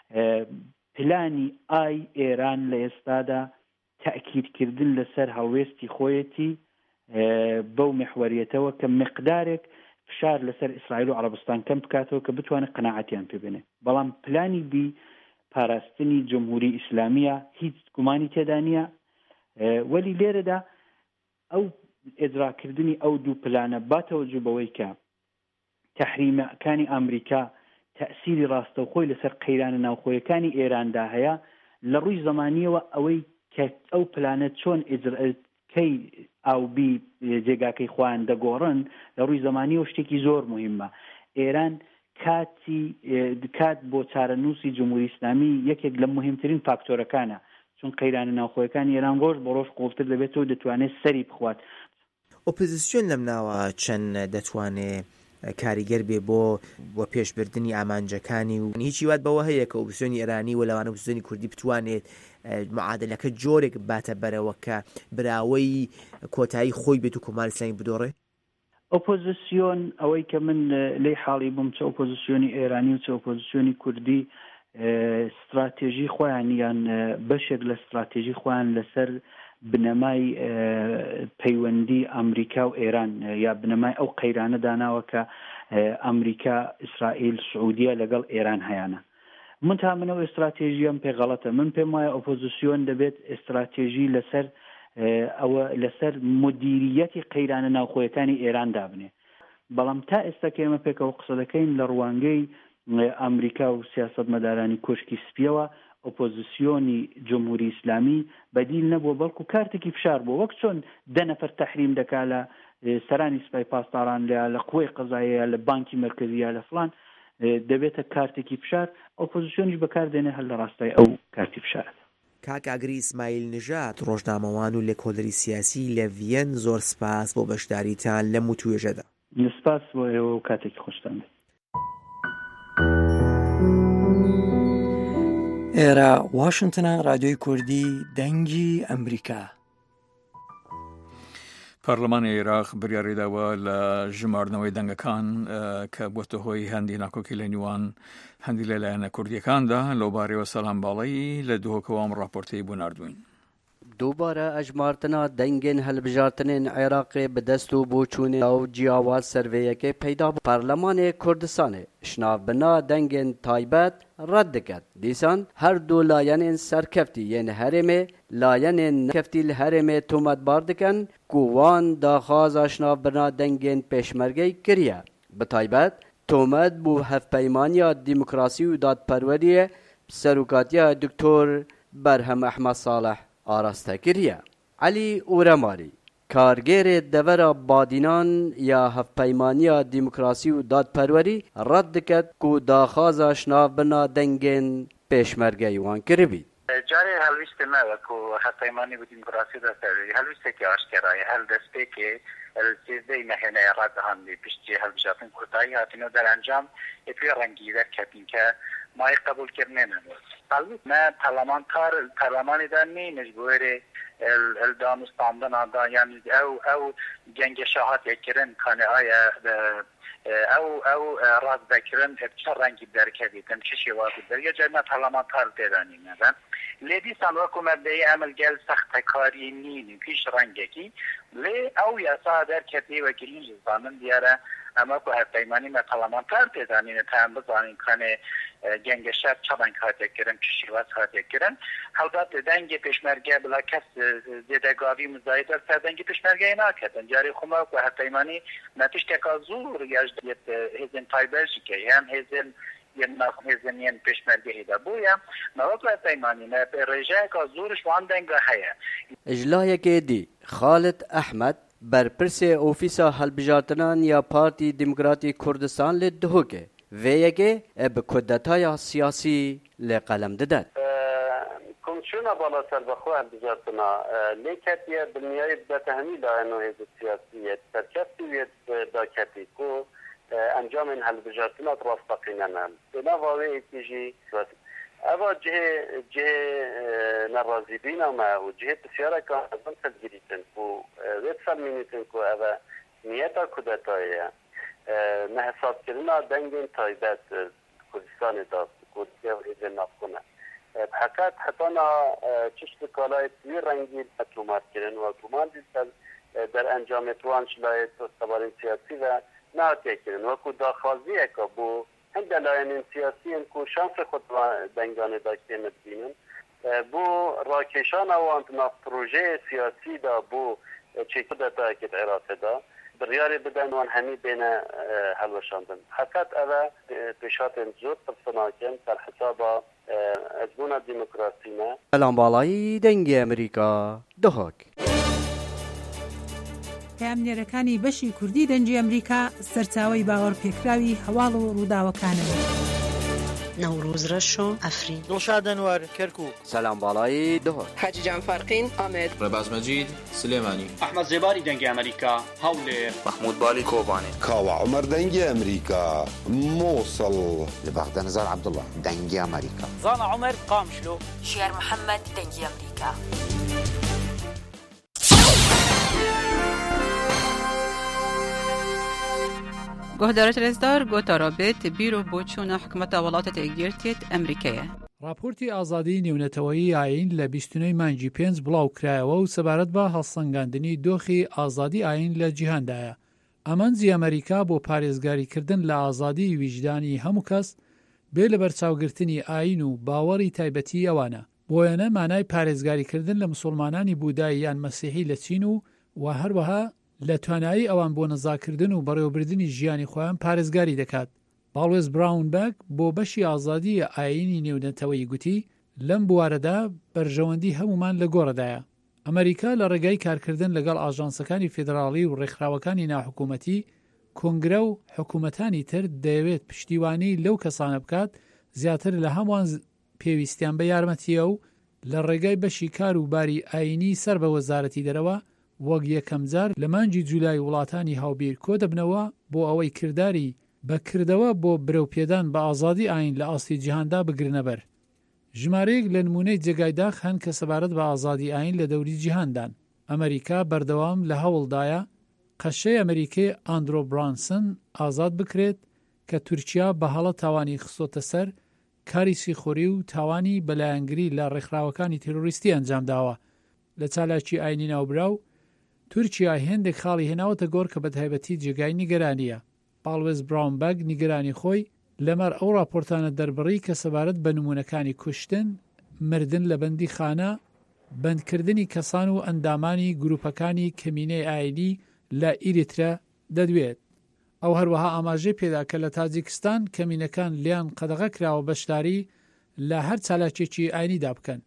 پلانی ئای ئێران لە ئێستادا تاکیدکردن لەسەر هەڵوێستی خۆیەتی بەو محوریەتەوە کە مقدارێک فشار لەسەر ئیسرائیل و عەرەبستان کەم بکاتەوە کە بتوانێت قەناعەتیان پێ بێنێ. بەڵام پلانی بی پاراستنی جمهوری ئیسلامیە هیچ گومانی تێدا نییە، وەلی لێرەدا ئەو ئێجراکردنی ئەو دوو پلانە باتەوەجو بەوەی کە تەحریمەکانی ئەمریکا تەئسیری ڕاستەوخۆی لەسەر قەیرانە ناوخۆیەکانی ئێراندا هەیە، لە ڕووی زەمانیەوە ئەوەی کە ئەو پلانە چۆن کەی ئاو بی جێگاکەی خۆیان دەگۆڕن لە ڕووی زەمانیەوە شتێکی زۆر مهمە. ئێران کاتی کات بۆ چارەنووسی جمهوری ئیسلامی یەکێک لە مهمترین فاکتۆرەکانە، چون قەیرانە ناوخۆیەکان ئێران ڕۆژ بە ڕۆژ قوڵتر دەبێتەوە دەتوانێت سەری بخوات. ئۆپۆزیسیۆن لەم ناوە چەند دەتوانێت کاریگەر بێ بۆ بۆ پێشبردننی ئامانجەکانی و هیچی وات بەوە هەیە کە ئۆپۆزیسیۆنی ئێرانی و لەوانە ئۆپۆزیسیۆنی کوردی بتوانێت معادلەکە جۆرێک باتە بەرەوە کە براوەی کۆتایی خۆی بێت و کۆماری ئیسلامی بدۆڕێ. ئۆپۆزیسیۆن ئەوەی کە من لێی حاڵی بووم چه ئۆپۆزیسیۆنی ئێرانی و چه ئۆپۆزیسیۆنی کوردی استراتێژی خۆیان یان بەشێک لە استراتێژی خۆیان لەسەر بنەمای پەیوەندی ئەمریکا و ئێران یا بنەمای ئەو قەیرانە داناوە کە ئەمریکا، ئیسرائیل، سعودیە لەگەڵ ئێران هەیەە. من تا منەوە استراتێژیەم پێ غەڵەتە. من پێم وایە ئۆپۆزیسیۆن دەبێت استراتێژی لەسەر ئەوە لەسەر مدیریەتی قەیرانە ناوخۆیەکانی ئێران دابنێ. بەڵام تا ئێستا کە ئێمە پێکەوە قسە دەکەین لە ڕوانگەی ئەمریکا و سیاسەتمەدارانی کۆشکی سپیەوە، ئۆپۆزیسیۆنی جمهوری ئیسلامی بەدیل نەبووە، بەڵکو کارتێکی فشار بوو، وەک چۆن دە نەفەر تەحریم دەکا لە سەرانی سوپای پاسداران لە قووەی قەزاییە لە بانکی مرکزیە لە فڵان، دەبێتە کارتێکی فشار، ئۆپۆزیسیۆنیش بەکاردێنێ هەر لە ڕاستای ئەو کارتی فشارە. کاک ئاگری ئیسماعیل نژاد، ڕۆژنامەوان و لێکۆڵەری سیاسی لە ڤیەن، زۆر سپاس بۆ بەشداریتان لەم وتوێژەدا. سپاس بۆ ئێوە و کاتێکی خۆشتان بێت. ئێرە واشنگتنە، رادیۆی کوردی دەنگی ئەمریکا. پەرلەمانی عێراق بریاری داوە لە ژمارنەوەی دەنگەکان کە بۆتە هۆی هەندی ناکۆکی لە نیوان هەندی لەلایەنە کوردیەکاندا. لەوبارەیەوە سەلام باڵی لە دووهۆکەوەم راپۆرتەی بۆ ناردوین. دووبارە ئەژمارتنا دەنگên هەڵبژارتنên Iraqê bi dest û boçûnê ew ciyawaz serveyekê peyda bû. Parlemanê Kurdistanê şinavbina dengên taybet red diket. Dîsan her du layenên serkeftî yên herêmê layenên nekeftî li herêmê tometbar dikin ku wan daxwaza şinavbina dengên pêşmergeyê kiriye. Bi taybet tomet bû hevpeymaniya demokrasî û dadperweriyê serokatiya Doktor Berhem Ehmed Saleh آراسته کریه. علی اورماری کارگیر دور بادینان یا هفپیمانی دموکراسی و دادپروری رد کرد که داخواز شناف بنا دنگین پیشمرگه وان کربید. جاری هلویست ما و که هفپیمانی و دموکراسی دادپروری هلویست که آشکرای هل دسته که سیزده مهنه رد هم پیشتی هل بجاتن کردایی هاتینو در انجام اتوی رنگی در کتین که مای قبول کردنه نمود. البته ما پارلمانکار پارلمانی دانی مجبوری ال دانستاندن آن یعنی او او جنگ شهادت یکرن کنه آیا او او راز بکرن چه رنگی درکدی تم چه شوازی در یا جمع پارلمانکار دیدانی ندن. لیدی سنوکو مبدی عمل گل سخت کاری نینی پیش رنگی کی لی او یا ساده کتی و کلین زبانن دیاره اما که هفپیمانی ما پارلمانکار دیدانی نتام بزنین کنه جنگ شهر چند خاطر کردن کشیواز خاطر کردن البته دنگ پشمرگه بلا کس زدگاوی مزاید در دنگ پشمرگه نکردن جاری خما و هفپیمانی نتیش تکازور یاجدیت هزین تایبرشی که هم هزین یه نخم هزین یه پشمرگه هیدا بویم نوک هفپیمانی نه رجای کازورش وان دنگ هیا. اجلای که دی خالد احمد برپرس اوفیسا هلبجارتنان یا پارتی دموکراتی کردستان لدهوکه ویگه به کودتای سیاسی لقلم دادد. کمیسیون بالا سر بخواه هلبجارتنا لیکتیه دنیای بتهمی دائنو هیز سیاسیت ترکفتیویت داکتی که انجام این هلبجارتنا راستقینن بنا واوی ایتیجی اوا جه جه نرازی بینا ما و جه بسیاره که ازم تدگیریتن که ویت فرمینیتن که اوا نیتا کودتایه نه حساب کردن دنگین تایبت کردستان داد کردیه و ایزن نفکنه بحکات حتی نا چشت کالای توی رنگی اتومات کردن و اتومان دیستن در انجام توان شلایت سوارین سیاسی و نهاتیه کردن و که داخوازیه که بو هند دلایل سیاسی ان کو شانس خود دنگانه داشته مدینن بو راکشان او انت پروژه سیاسی دا بو چیکو دتا که عراق دا بریاری بدن وان همی بین حلوشاندن حقیقت اوا پیشات زود تصناکن در حساب ازمون دموکراسی نه الان بالای دنگ امریکا دهک پامنێرەکانی بەشی کوردی دەنگی ئەمریکا سەرچاوەی باوەڕ پێکراوی هەواڵ و ڕووداوەکانن. نوروز رشو افرین دڵشاد ئەنوار کەرکووک سەلام باڵایی دهۆر حاجی جان فەرقین ئامێد ڕێباز مەجید سلێمانی ئەحمەد زێباری دەنگی ئەمریکا هەولێر محمود بالی کۆبانێ کاوە عومەر دەنگی ئەمریکا مووسڵ لە بەغداد نزار عەبدوڵڵا دەنگی ئەمریکا زانا عومەر قامشلۆ شێر محەممەد دەنگی ئەمریکا. گۆهدارە ترێزدار گۆتارا بێت بیرۆ بۆ چوونە حکومەتە وڵاتە تێگیرتێت ئەمریکایە. راپۆرتی ئازادی نێونەتەوەیی ئاین لە بیستونەی مانگی پێنج بڵاو کرایەوە و سەبارەت بە هەڵسەنگاندنی دۆخی ئازادی ئاین لە جیهاندایە. ئەمەنجی ئەمریکا بۆ پارێزگاریکردن لە ئازادی ویجدانی هەموو کەس بێ لە بەرچاوگرتنی ئاین و باوەڕی تایبەتی ئەوانە. بۆیانە مانای پارێزگاریکردن لە مسلمانانی بوودایی یان مەسیحی لە چین و و هەروەها لە توانایی ئەوان بۆ نەزاکردن و بەڕێوەبردننی ژیانی خۆیان پارێزگاری دەکات. باڵێز براونبەک بۆ بەشی ئازادی ئاینی نێونەتەوەی گوتی لەم بوارەدا بەرژەوەندی هەمومان لە گۆڕەدایە. ئەمریکا لە ڕێگای کارکردن لەگەڵ ئاژانسەکانی فێدراڵی و ڕێکخراوەکانی ناحکوومەتی کۆنگرە و حکوومەتانی تر دەیەوێت پشتیوانی لەو کەسانە بکات زیاتر لە هەمووان پێویستیان بە یارمەتیە و لە ڕێگای بەشی کار و باری ئاینی سەر بە وەزارەتی دەرەوە وەک یەکەم جار لە مانگی جولای وڵاتانی هاوبیر کۆ دەبنەوە بۆ ئەوەی کردداری بەکردەوە بۆ برەوپێدان بە ئازادی ئاین لە ئاستی جیهاندا بگرنەبەر. ژمارەیەک لە نمونەی جێگایداخ هەن کە سەبارەت بە ئازادی ئاین لە دەوری جیهاندان. ئەمریکا بەردەوام لە هەوڵدایە قەشەی ئەمریکای ئاندرۆ برانسن ئازاد بکرێت کە تورکیا بە هەڵە تاوانی خستۆتە سەر کاری سیخۆری و تاوانی بەلایەنگری لە ڕێکخراوەکانی تێرۆریستی ئەنجامداوە. لە چالاکی ئاینی ناوبراو تورکیا هێندێک خاڵی هێناوەتە گۆڕ کە بە تایبەتی جێگای نیگەرانیە. باڵێز براونبەگ نیگەرانی خۆی لەمەر ئەو راپۆرتانە دەربڕی کە سەبارەت بە نمونونەکانی کوشتن، مردن لە بەندی خانە، بەندکردنی کەسان و ئەندامانی گروپەکانی کەمینەی ئاینی لە ئیریترە دەدوێت. ئەو هەروەها ئاماژەی پێدا کە لە تاجیکستان کەمینەکان لیان قەدەغە کراوە بەشداری لە هەر چالاکێکی ئاینیدا بکەن.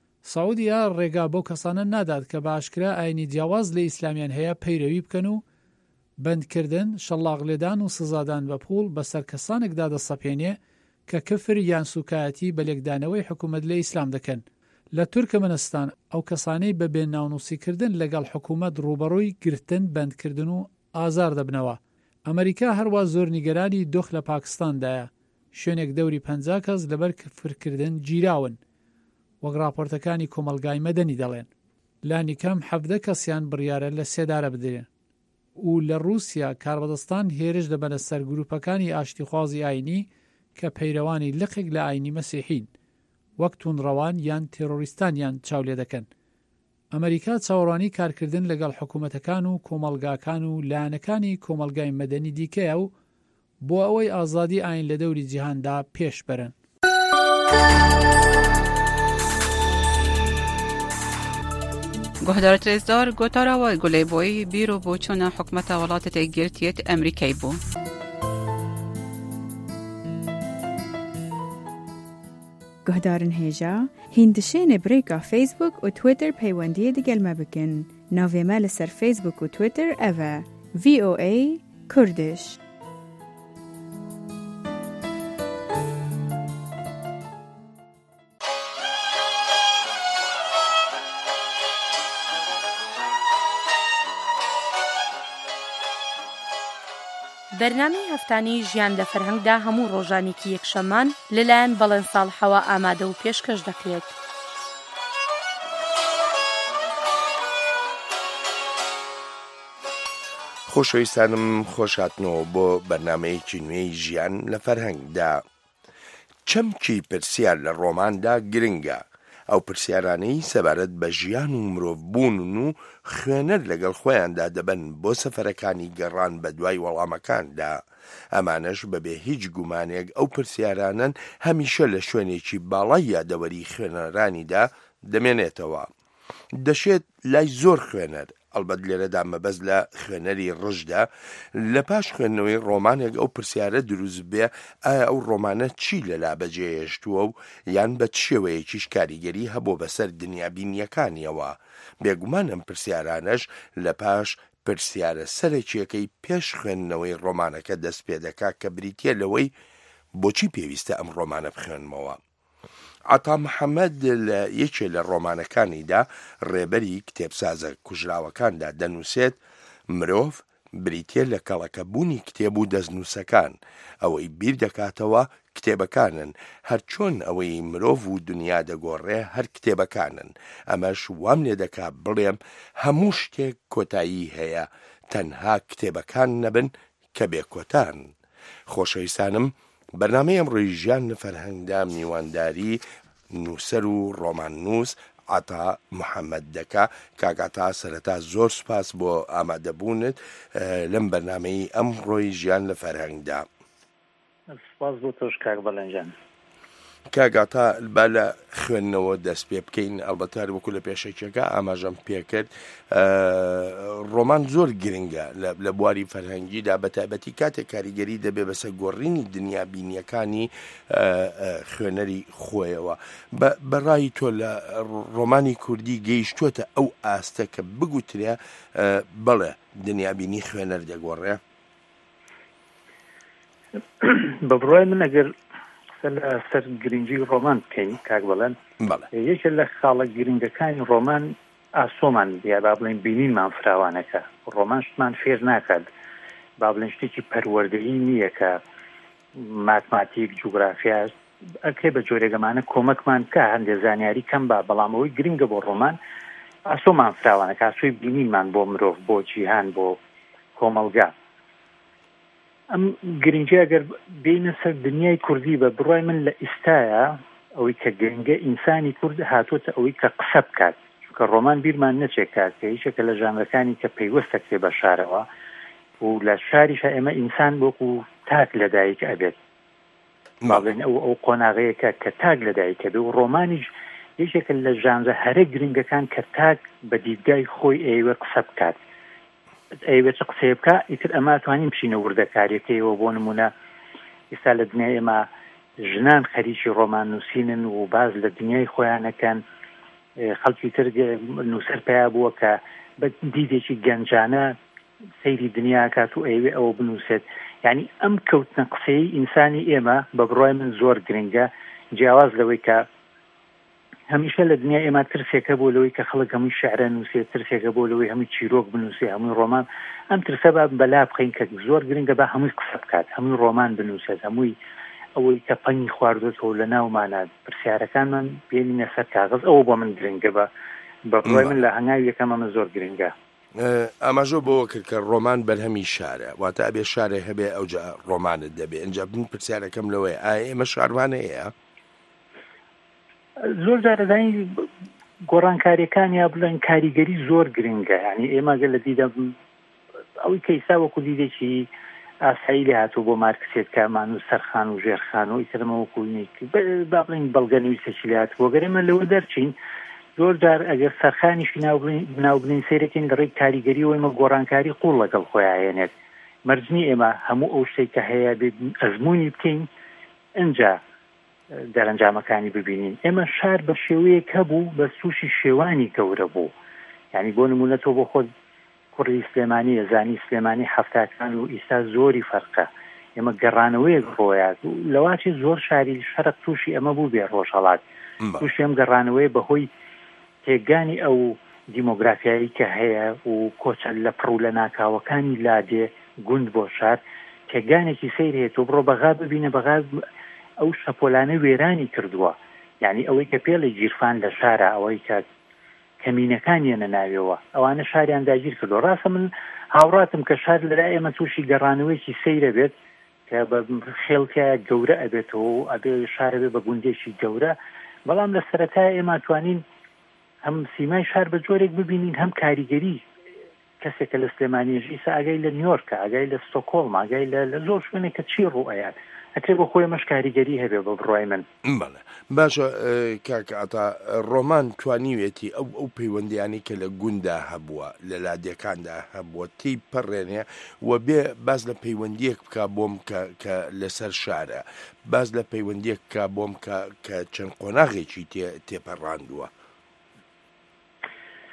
سعودیا ڕێگا بۆ کەسانە نادات کە باشکرا ئاینی جیاواز لە ئیسلامیان هەیە پەیرەوی بکەن و بەندکردن، شەڵاق لێدان و سزادان بە پوڵ بەسەر کەسانێکدا دەسەپێنێ کە کفر یان سوکایەتی بە لێکدانەوەی حکوومەت لە ئیسلام دەکەن. لە تورکمەنستان ئەو کەسانەی بە بێناونوسیکردن لەگەڵ حکوومەت ڕوبەڕووی گرتن، بەندکردن و ئازار دەبنەوە. ئەمریکا هەروە زۆر نیگەرانی دۆخ لە پاکستاندایە. شوێنێک دەوری پەنجا کەس لەبەر کفرکردن گیراون، وەک راپۆرتەکانی کۆمەلگای مەدەنی دەڵێن. لانیکەم حەڤدە کەسیان بڕیارە لە سێدارە بدرێن. و لە رووسیا کاربەدەستان هێرش دەبەنە سەر گروپەکانی ئاشتیخوازی ئاینی کە پەیرەوانی لقێک لە ئاینی مەسیحین، وەک توونڕەوان یان تێرۆریستانیان چاولێ دەکەن. ئەمریکا چاوەڕوانی کارکردن لەگەڵ حکوومەتەکان و کۆمەلگاکان و لایەنەکانی کۆمەلگای مەدەنی دیکەیە و بۆ ئەوەی ئازادی ئاین لە دەوری جیهاندا پێش بەرن. گۆهدارە ترێزدار گۆتاراوە گولەیبۆی بیرۆ بۆ چوونە حکومەتە وڵاتە تێگیرتێت ئەمریکای بوو. گۆهدارن هێژا هیندشێنێ برێکا فیسبوک و تویتر پەیوەندیە دەگەلمە بکەن. ناوێمە لەسەر فیسبوک و تویتر ئەڤە ڤی ئۆ ئەی کوردش. بەرنامەی هەفتانەی ژیان لە فەرهەنگدا هەموو ڕۆژانێکی یەکشەممان لەلایەن بەڵێن ساڵحەوە ئامادە و پێشکەش دەکرێت. خۆشەویستانم خۆشهاتنەوە بۆ بەرنامەیەکی نوێی ژیان لە فەرهەنگدا. چەمکی پرسیار لە ڕۆماندا گرنگە. ئەو پرسیارانەی سەبارەت بە ژیان و مرۆڤبوون و خوێنەر لەگەڵ خۆیاندا دەبن بۆ سەفەرەکانی گەڕان بە دوای وەڵامەکاندا. ئەمانەش بەبێ هیچ گومانێک ئەو پرسیارانن هەمیشە لە شوێنێکی باڵای یادەوەری خوێنەرانیدا دەمێنێتەوە. دەشێت لای زۆر خوێنەر، ئەلبەت لێرەدا مەبەست لە خوێنەری ڕژدا، لە پاش خوێندنەوەی ڕۆمانێک ئەو پرسیارە دروست بێ ئایا ئەو ڕۆمانە چی لەلا بەجێهێشتووە و یان بە شێوەیەکیش کاریگەری هەبوو بەسەر دنیابینیەکانیەوە. بێگومان ئەم پرسیارانەش لە پاش پرسیارە سەرەکیەکەی پێش خوێندنەوەی ڕۆمانەکە دەست پێ دەکات کە بریتە لەوەی بۆچی پێویستە ئەم ڕۆمانە بخوێنمەوە. عەتا محەممەد لە یەکێ لە ڕۆمانەکانیدا ڕێبەری کتێبسازە کوژراوەکاندا دەنووسێت مرۆڤ بریتە لە کەڵەکەبوونی کتێب و دەستنووسەکان ئەوەی بیر دەکاتەوە کتێبەکانن هەر چۆن ئەوەی مرۆڤ و دنیا دەگۆڕێ هەر کتێبەکانن. ئەمەش وام لێ دەکات بڵێم هەموو شتێک کۆتایی هەیە تەنها کتێبەکان نەبن کە بێکۆتان. خۆشەویستانم بەرنامەی ئەمڕۆی ژیان لە فەرهەنگدا میوانداری نووسەر و ڕۆمان نووس عەتا محەممەد دەکا. کاگاتا سەرەتا زۆر سوپاس بۆ ئامادەبوونت لەم بەرنامەی ئەمڕۆی ژیان لە فەرهەنگدا. سپاس بۆ تۆش کاک بەڵەنجان. کاگاتا با لە خوێندنەوە دەست پێ بکەین ئەلبەتە وەکو لە پێشەکێکە ئاماژەم پێکرد ڕۆمان زۆر گرنگە لە بواری فەرهەنگیدا بەتایبەتی کاتێک کاریگەری دەبێ بەسە گۆڕینی دنیا بینیەکانی خوێنەری خۆیەوە. بەڕای تۆ لە ڕۆمانی کوردی گەیشتووەتە ئەو ئاستە کە بگوترێ بەڵێ دنیابینی خوێنەر دەگۆڕێ؟ بە بڕای من ئەگەر سەر گرنگی ڕۆمان بکەین کاک بەڵێن یەکێ لە خاڵە گرنگەکانی ڕۆمان ئاسۆمان یا با بڵێن بینینمان فراوانەکە. ڕۆمان شتمان فێر ناکات با بڵێن شتێکی پەروەردەیی نییە کە ماتماتیک جوگرافیا ئەکرێ بە جۆرێگەمانە کۆمەکمان کە هەندێک زانیاری کەم با بەڵامەوەی گرنگە بۆ ڕۆمان ئاسۆمان فراوانەکە ئاسۆی بینینمان بۆ مرۆڤ بۆ جیهان بۆ کۆمەلگا. ئەم گرنگی ئەگەر بینە سەر دنیای کوردی بە بڕای من لە ئێستاە ئەوەی کە گرنگە ئینسانی کورد هاتوۆتە ئەوەی کە قسە بکات چونکە ڕۆمان بیرمان نەچێکات کە هیچێکە لە ژانرەکانی کە پەیوەستە کتێ بە شارەوە و لە شاریشە ئێمە ئینسان وەکو تاک لەدایک ئەبێت باڵێن ئەو ئەو قۆناغەیەکە کە تاک لەدایک ئەبێت و ڕۆمانیش یەکێکە لە ژانرە هەرە گرنگەکان کە تاک بە دیدگای خۆی ئێوە قسە بکات. ئەوێت چ قسێ بکە ئیتر ئەمە توانین بچینە وردەکاریەکەیەوە بۆ نمونە ئێستا لە دنیای ئێمە ژنان خەریکی ڕۆمان نووسینن و باز لە دنیای خۆیانەکەن خەڵکی تر نووسەر پیا بووە کە بە دیدێکی گەنجانە سەیری دنیا کات و ئەوێ ئەوە بنووسێت. یعنی ئەم کەوتنە قسەی ئینسانی ئێمە بە بڕای من زۆر گرنگە جیاواز لەوەی کە هەمیشە لە دنیا ئێمە ترسێکە بۆ لەوەی کە خەڵک هەمووی شعرە نووسێت ترسێکە بۆ لەوەی هەمووی چیرۆک بنووسێ هەمووی ڕۆمان ئەم ترسە بە بەلا بخەین کە زۆر گرنگە بە هەمووی قسە بکات هەمووی ڕۆمان بنووسێت هەمووی ئەوەی کە پەنی خواردوێتەوە لە ناومانە پرسیارەکانمان بێنینە سەر کاغەز ئەوە بۆ من گرنگە بە بە بڕای من لە هەنگاوی یەکەم ئەمە زۆر گرنگە. ئاماژۆ بۆەوە کرد کە ڕۆمان بەرهەمی شارە واتە ئەبێ شارێ هەبێ ئەوجا ڕۆمانت دەبێ ئەنجا بن پرسیارەکەم لەوەی ئایا ئێمە شارمانە هەیە؟ زۆر جارەدانی گۆڕانکاریەکان یا بڵێن کاریگەری زۆر گرنگە. یعنی ئێمە گەل لە دیدە ئەوەی کە ئێستا وەکو دیدێکی ئاسایی لێ هاتوو بۆ مارکسێت کامان و سەرخان و ژێرخان و ئیترمە وەکوونی با بڵین بەڵگە نوویستێکی لێ هاتووە گەرێمە لەوە دەرچین زۆر جار ئەگەر سەرخانیشی ناو بڵین سیرەکەین لە ڕێی کاریگەری و ئێمە گۆڕانکاری قوڵ لەگەڵ خۆیان هێنێت. مەرجنی ئێمە هەموو ئەو شتێک کە هەیە بێت ئەزمموی بکەین ئەنجا دەرەنجامەکانی ببینین. ئێمە شار بە شێوەیەک هەبوو بە سوشی شێوانی گەورە بوو. یعنی بۆ نمونە تۆ بۆ خۆت کوڕی سلێمانی ئەزانی سلێمانی هەفتاکان و ئیستا زۆری فەرقە. ئێمە گەڕانەوەیەک ڕۆیات لەواچی زۆر شاری شەرق تووشی ئەمە بوو بێ ڕۆژهەڵات تووشی ئەم گەڕانەوەی بەهۆی تێگانی ئەو دیمۆگرافیایی کە هەیە و کۆچە لە پڕ و لە ناکاوەکانی لادێ گوند بۆ شار تێگانێکی سیر هەیە تۆ بڕۆ بەغا ببینە بەغا ئەو شەپۆلانە وێرانی کردووە. یعنی ئەوەی کە پێڵی گیرفان لە شارە ئەوەی کە کەمینەکانیانە ناوێەوە ئەوانە شاریان داگیر کردو. ڕاستە من هاوڕاتم کە شار لەلای ئێمە تووشی گەڕانەوەیکی سەیرە بێت کە بە خێڵکایە گەورە ئەبێتەوە ئەبێ شارە بێ بە گوندێکی گەورە بەڵام لە سەرەتای ئێمە توانین هەم سیمای شار بە جۆرێک ببینین هەم کاریگەری کەسێکە لە سلێمانیش ئیسا ئاگای لە نیویۆرکە ئاگای لە ستۆکۆڵم ئاگای لە زۆر شوێنێک کە چی ڕوئەیان ئەکرێ بۆ خۆی مەش کاریگەری هەبێ بە بڕای من. بەڵێ باشە کاکە ئەتا ڕۆمان توانیوێتی ئەو ئەو پەیوەندیانی کە لە گوندا هەبووە لە لادیەکاندا هەبووە تی پەڕێنێ و بێ باز لە پەیوەندیەک بکە بۆم کە لەسەر شارە باز لە پەیوەندیەک بکە بۆم کە چەند قۆناغێکی تێپەڕاندووە.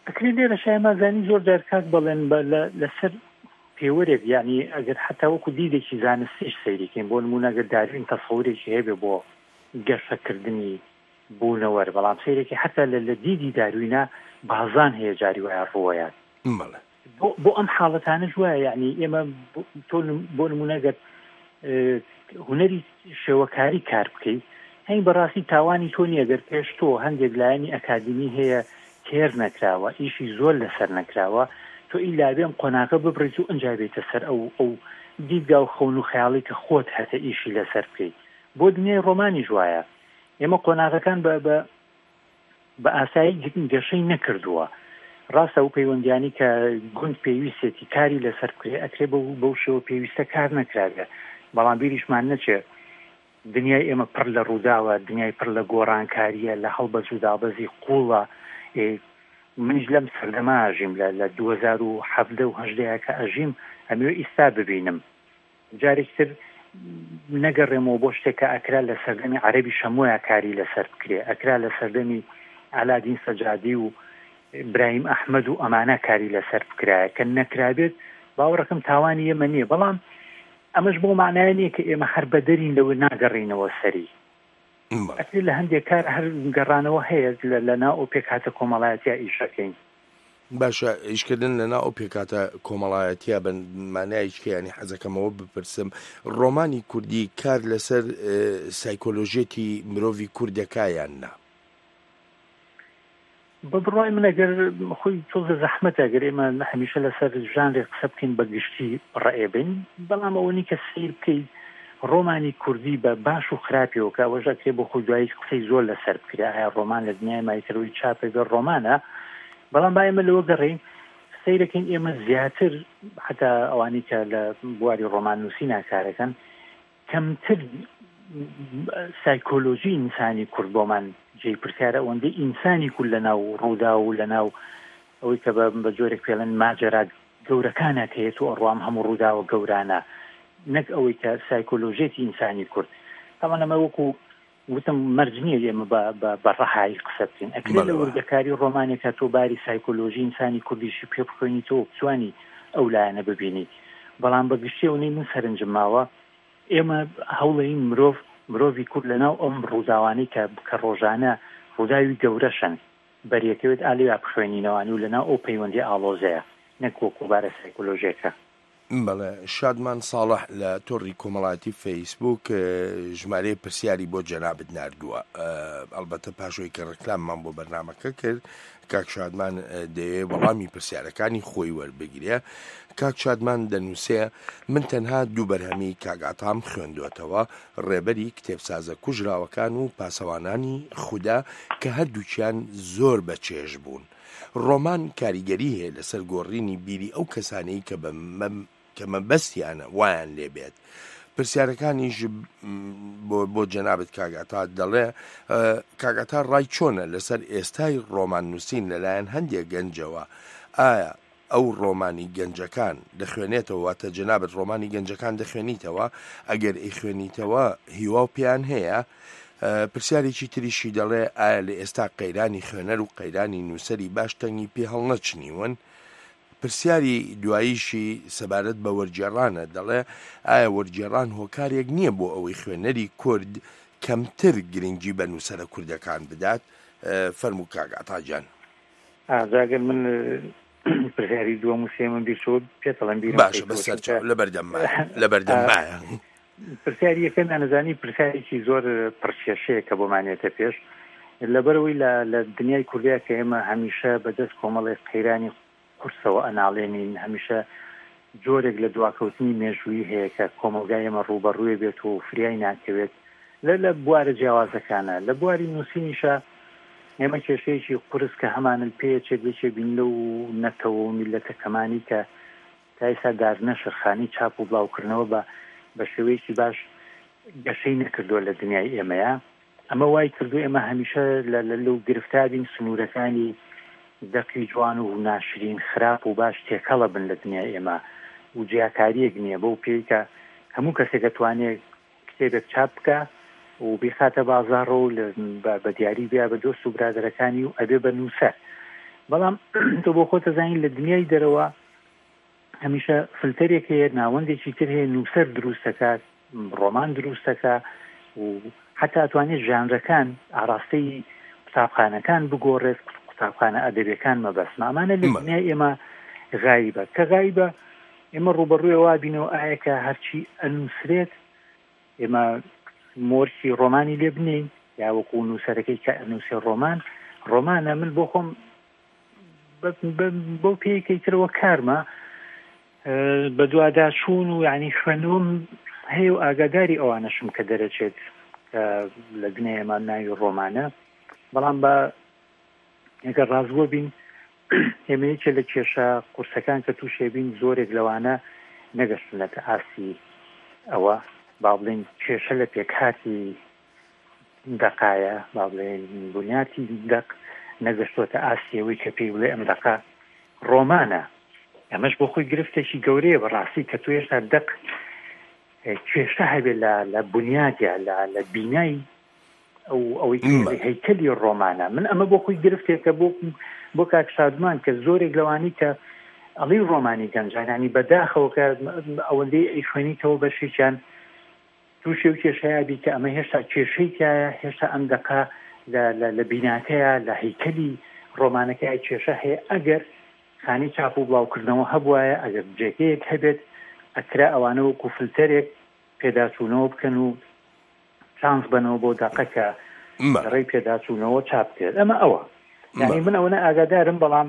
ئەکرێ لێرە شایمازانی زۆر جارکات بڵێن بە لەسەر پێوەرێک یعنی ئەگەر حتا وەکو دیدێکی زانستیش سەیریکەین بۆ نمونە ئەگەر داروین تەسەورێکی هەیە بۆ گەشەکردنی بوونەوە بەڵام سەیرێکی حتا لە دیدی داروینە بازان هەیە جاری وایە ڕۆیان بۆ ئەم حاڵەتانە جوایە یعنی ئێمە تۆ بۆ نمونە ئەگەر هوەری شێوەکاری کار بکەیت هەین بەڕاستی تاوانی تۆ نیە ئەگەر پێش تۆ هەندێک لایەنی ئەکادمی هەیە تێر نەکراوە ئیشی زۆر لەسەر نەکراوە تۆ ئیلابێم قۆناغە ببڕیت و ئەنجا بێتە سەر ئەو ئەو دیدگا و خەون و خەیاڵی کە خۆت هەتە ئیشی لەسەر بکەیت بۆ دنیای ڕۆمانی جوایە ئێمە قۆناغەکان بە بە بە ئاسایی گەشەی نەکردووە ڕاستە و پەیوەندیانی کە گوند پێویستێتی کاری لەسەر بکرێ ئەکرێ بەو شێوە پێویستە کار نەکراوێ بەڵام بیریشمان نەچێت دنیای ئێمە پڕ لە ڕووداوە دنیای پڕ لە گۆڕانکاریە لە هەڵبەج و دابەزی قوڵە منیش لەم سەردەما ئەژیم لە دوو هەزار و حەڤدە و هەژدەیە کە ئەژیم ئەمێ ئیستا ببینم جارێکتر نەگەڕێمەوە بۆ شتێک کە ئەکرا لە سەردەمی عەرەبی شەمۆیە کاری لەسەر بکرێ ئەکرا لە سەردەمی علادین سەجادی و ئیبراهیم ئەحمەد و ئەمانە کاری لەسەر بکرایە کە نەکرابێت باوەڕەکەم تاوانی ئێمە نییە بەڵام ئەمەش بۆ معنای نییە کە ئێمە هەر بەدەرین لەوە ناگەڕینەوە سەری ئەکرێ لە هەندێک کار هەر گەڕانەوە هەیە لە ناو ئۆپێک هاتە کۆمەڵایەتیا ئیشەکەین باشە ئیشکردن لە ناو ئۆپێک هاتە کۆمەڵایەتیا بە مانایشکە ینی حەزەکەمەوە بپرسم ڕۆمانی کوردی کار لەسەر سایکۆلۆژێتی مرۆڤی کوردەکایان نا بە بڕای من ئەگەر خۆی تۆزە زەحمەتە ئەگەر ئێمە هەمیشە لەسەر ژانرێک قسە بکەین بە گشتی ڕائێبین بەڵام ئەوەنی کە سیر بکەیت ڕۆمانی کوردی بە باش و خراپیەوە کە ئەوەژە کرێ بۆ خۆی دوایی قسەی زۆر لەسەر بکرێ ئایا ڕۆمان لە دنیای مایترەوەی چاپێگە ڕۆمانە بەڵام با ئێمە لەوە گەڕین سیرەکەین ئێمە زیاتر حتا ئەوانی کە لە بواری ڕۆمان نووسی ناکارەکەن کەمتر سایکۆلۆژی ئینسانی کورد بۆمان جێی پرسیارە ئەوەندەی ئینسانی کورد لە ناو ڕوودا و لە ناو ئەوەی کە بە جۆرێک پێڵەن ماجەرا گەورەکانە کە هێت و ئەڕوام هەموو ڕووداوە گەورانە نەک ئەوەی کە سایکۆلۆژێتی ئینسانی کورد ئەمە نەمە وەکو وتم مەرجنیە ئێمە بە ڕەحایی قسە بکەین ئەکرێت لە وردەکاری ڕۆمانێکە تۆ باری سایکۆلۆژی ئینسانی کوردیشی پێ بخۆینی تۆ بتوانی ئەو لایەنە ببینی بەڵام بە گشتیەوەی من سەرنجم ماوە ئێمە هەوڵەین مرۆڤ مرۆڤی کورد لەناو ئەم ڕووداوانەی کە کە ڕۆژانە ڕووداوی گەورەشن بەریەکەوێت ئالێوا بخوێنینەوەوانی و لەناو ئەو پەیوەندی ئاڵۆزەیە نەک وەکو بارە سایکۆلۆژیەکە بەڵێ شادمان ساڵح لە تۆڕی کۆمەڵایەتی فەیسبوک ژمارەی پرسیاری بۆ جەنابەت ناردووە ئەلبەتە پاشۆی کە ڕێکلاممان بۆ بەرنامەکە کرد کاک شادمان دەیەوێت وەڵامی پرسیارەکانی خۆی وەربگرێ کاک شادمان دەنووسێ من تەنها دوو بەرهەمی کاگاتام خوێندوێتەوە ڕێبەری کتێبسازە کوژراوەکان و پاسەوانانی خودا کە هەردووچیان زۆر بەچێژ بوون ڕۆمان کاریگەری هەیە لەسەر گۆڕینی بیری ئەو کەسانەی کە بە کە مەبەستیانە وایان لێبێت پرسیارەکانیش بۆ جەنابەت کاگاتا دەڵێ کاگاتا ڕای چۆنە لەسەر ئێستای ڕۆمان نووسین لەلایەن هەندێک گەنجەوە ئایا ئەو ڕۆمانی گەنجەکان دەخوێنێتەوە واتە جەنابەت ڕۆمانی گەنجەکان دەخوێنیتەوە ئەگەر ئەیخوێنیتەوە هیوا پێیان هەیە پرسیارێکی تریشی دەڵێ ئایا لە ئێستا قەیرانی خوێنەر و قەیرانی نووسەری باش تەنگی پێ هەڵنەچنیون پرسیاری دواییشی سەبارەت بە وەرجێڕانە دەڵێ ئایا وەرجێڕان هۆکارێک نییە بۆ ئەوەی خوێنەری کورد کەمتر گرنگی بە نووسەرە کوردەکان بدات فەرموو کاگاتاجان ئازاگەر من پرسیاری دووەم و سێمم بیرچۆ پێتەڵم بیرم باشە بەسەر لە بەردەم لە بەردەم مایە پرسیاری یەکەم ئەنەزانی پرسیارێکی زۆر پرسیێشەیە کە بۆمانێتە پێش لەبەرەوەی لە دنیای کوردیا کە ئێمە هەمیشە بەدەست کۆمەڵی قەیرانی قورسەوە ئەناڵێنین هەمیشە جۆرێک لە دواکەوتنی مێژووی هەیە کە کۆمەلگای ئێمە ڕوبەڕوویە بێت و فریای ناکەوێت لە لە بوارە جیاوازەکانە لە بواری نووسینیشە ئێمە کێشەیەکی قورس کە هەمانن پێچێک بێچێ بین لەو نەتەوە و میلەتە کەمانی کە تا ئێستا دارنە شەرخانی چاپ و بڵاوکردنەوە بە بە شێوەیەکی باش گەشەی نەکردووە لە دنیای ئێمەیە ئەمە وای کردو ئێمە هەمیشە لەو گرفتارین سنوورەکانی دەقی جوان و ناشرین خراپ و باش تێکەڵە بن لە دنیای ئێمە و جیاکاریەک نییە بەو پێی کە هەموو کەسێک دەتوانێت کتێبێک چاپ بکە و بیخاتە بازاڕۆ و بە دیاری بیا بە دۆست و برادەرەکانی و ئەبێ بە نووسەر بەڵام تۆ بۆ خۆتە زانین لە دنیای دەرەوە هەمیشە فلتەرێک هەیە، ناوەندێکی تر هەیە، نووسەر دروستەکات، ڕۆمان دروستەکە و حتا ئەتوانێت ژانرەکان ئاراستەی قوتابخانەکان بگۆڕێت، قوتابخانە ئەدەبیەکان مەبەست. ئەمانە لە دنیای ئێمە غایبە. کە غایبە ئێمە ڕوبەڕوویەوە بینەوە ئایا کە هەرچی ئەنووسرێت ئێمە مۆرسی ڕۆمانی لێ بنین یا وەکو نووسەرەکەی کە ئەنووسێ ڕۆمان ڕۆمانە. من بۆ خۆم بۆ پێیەکەی ترەوە کارمە بە دوواداچوون و یعنی خوێندنەوەم هەیە و ئاگاداری ئەوانەشم کە دەرەچێت لە دنیای ئێمە ناوی ڕۆمانە. بەڵام بە ئەگەر ڕازگۆ بین ئێمە یەکێ لە کێشە قورسەکان کە تووشێ بین زۆرێک لەوانە نەگەشتنەتە ئاسی ئەوە با بڵێن کێشە لە پێکهاتی دەقایە، با بڵێن بنیاتی دەق نەگەشتوتە ئاسیەوەی کە پێی بڵێ ئەم دەقا ڕۆمانە. ئەمەش بۆ خۆی گرفتێکی گەورەیە بەڕاستی کە تو هێشتا دەق کێشە هەبێت لە بنیاتیا لە بینایی ئەو ئەوەی هەیکەلی ڕۆمانە. من ئەمە بۆ خۆی گرفتێک کە بۆ بۆ کاک شادمان کە زۆرێک لەوانی کە ئەڵی ڕۆمانی گەنجانانی بەداخەوە کە ئەوەندەی ئەی خوێنیتەوە بەشێکیان تووشێ و کێشەیەبی کە ئەمە هێشتا کێشەیەکایە، هێشتا ئەم دەقا لە بیناکەیە لە هەیکەلی ڕۆمانەکەی کێشە هەیە. ئەگەر خانی چاپ و بڵاوکردنەوە هەبوایە، ئەگەر جێگەیەک هەبێت ئەکرا ئەوانە وەکو فلتەرێک پێداچوونەوە بکەن و چانس بنەوە بۆ دەقەکە ڕێی پێداچوونەوە چاپ کرد. ئەمە ئەوە یعنی من ئەوەنە ئاگادارم، بەڵام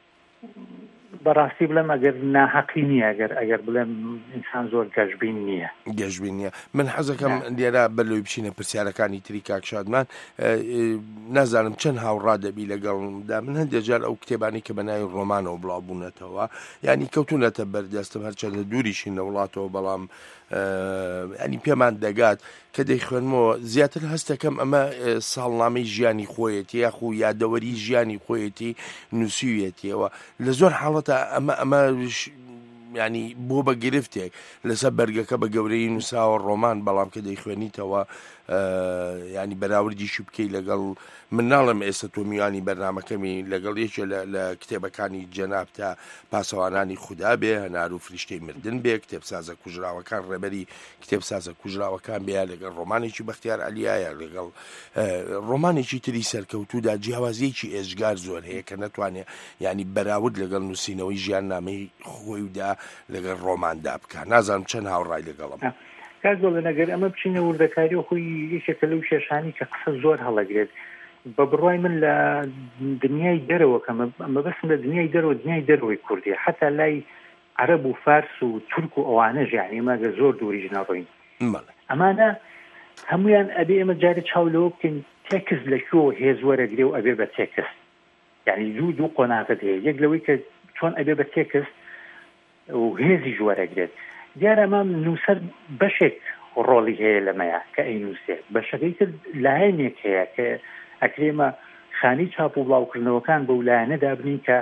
بەڕاستی بڵێم ئەگەر ناحەقی نییە، ئەگەر ئەگەر بڵێم ئینسان زۆر گەشبین نییە گەشبین نییە. من حەزەکەم لێرە بەلۆی بچینە پرسیارەکانی تری کاک شادمان. نازانم چەند هاوڕا دەبی لەگەڵمدا. من هەندێک جار ئەو کتێبانی کە بەناوی ڕۆمانەوە بڵاوبوونەتەوە ینی کەوتونەتە بەردەستم هەرچەند لە دووریشین لە وڵاتەوە، بەڵام ئەنی پێمان دەگات کە دەیخوێنمەوە زیاتر هەستەکەم ئەمە ساڵنامەی ژیانی خۆیەتی یاخو یادەوەری ژیانی خۆیەتی نووسیویەتیەوە. لە زۆر حاڵەتە ئەمە ئەمە ینی بۆ بە گرفتێک لەسەر بەرگەکە بە گەورەی نووساوە ڕۆمان، بەڵام کە دەیخوێنیتەوە ینی بەراوردیشی بکەی لەگەڵ من ناڵم ئێستا تۆ میوانی بەرنامەکەمی لەگەڵ یەکێ لە کتێبەکانی جەناب تا پاسەوانانی خودا بێ، هەنار و فریشتەی مردن بێ، کتێبسازە کوژراوەکان ڕێبەری کتێبسازە کوژراوەکان بێ، لەگەڵ ڕۆمانێکی بەختیار ئەلیایە، لەگەڵ ڕۆمانێکی تری سەرکەوتوودا جیاوازیەکی ئێژگار زۆر هەیە کە نەتوانێت ینی بەراورد لەگەڵ نووسینەوەی ژیان نامەی خۆیدا لەگەڵ ڕۆماندا بکە. نازانم چەند هاوڕای لەگەڵم کاگۆڵە نەگەر ئەمە بچینە وردەکاری و خۆی یەکێکە لەو شێشانی کە قسە زۆر هەڵەگرێت. بە بڕوای من لە دنیای دەرەوە کە ئەمە بەسم لە دنیای دەرەوە دنیای دەرەوەی کوردی حتا لای عەرەب و فارس و تورک و ئەوانەش یعنی ماگە زۆر دووریژ نەڕۆین. ئەمانە هەمویان ئەبێ ئێمە جارێ چاولەوە بکەین تێکست لەکوێوە هێز وەرەگرێ و ئەبێ بە تێکست. یعنی دوو دوو قۆناغت هەیە، یەک لەوەی کە چۆن ئەبێ بە تێکست و هێزی ژوەرەگرێت. دیارە ئەمە نووسەر بەشێک ڕۆڵی هەیە لەمەیە کە ئەی نووسێ، بەشەکەی تر لایەنێک هەیە کە ئەکرێمە خانی چاپ و بڵاوکردنەوەکان بە لایەنە دابنین کە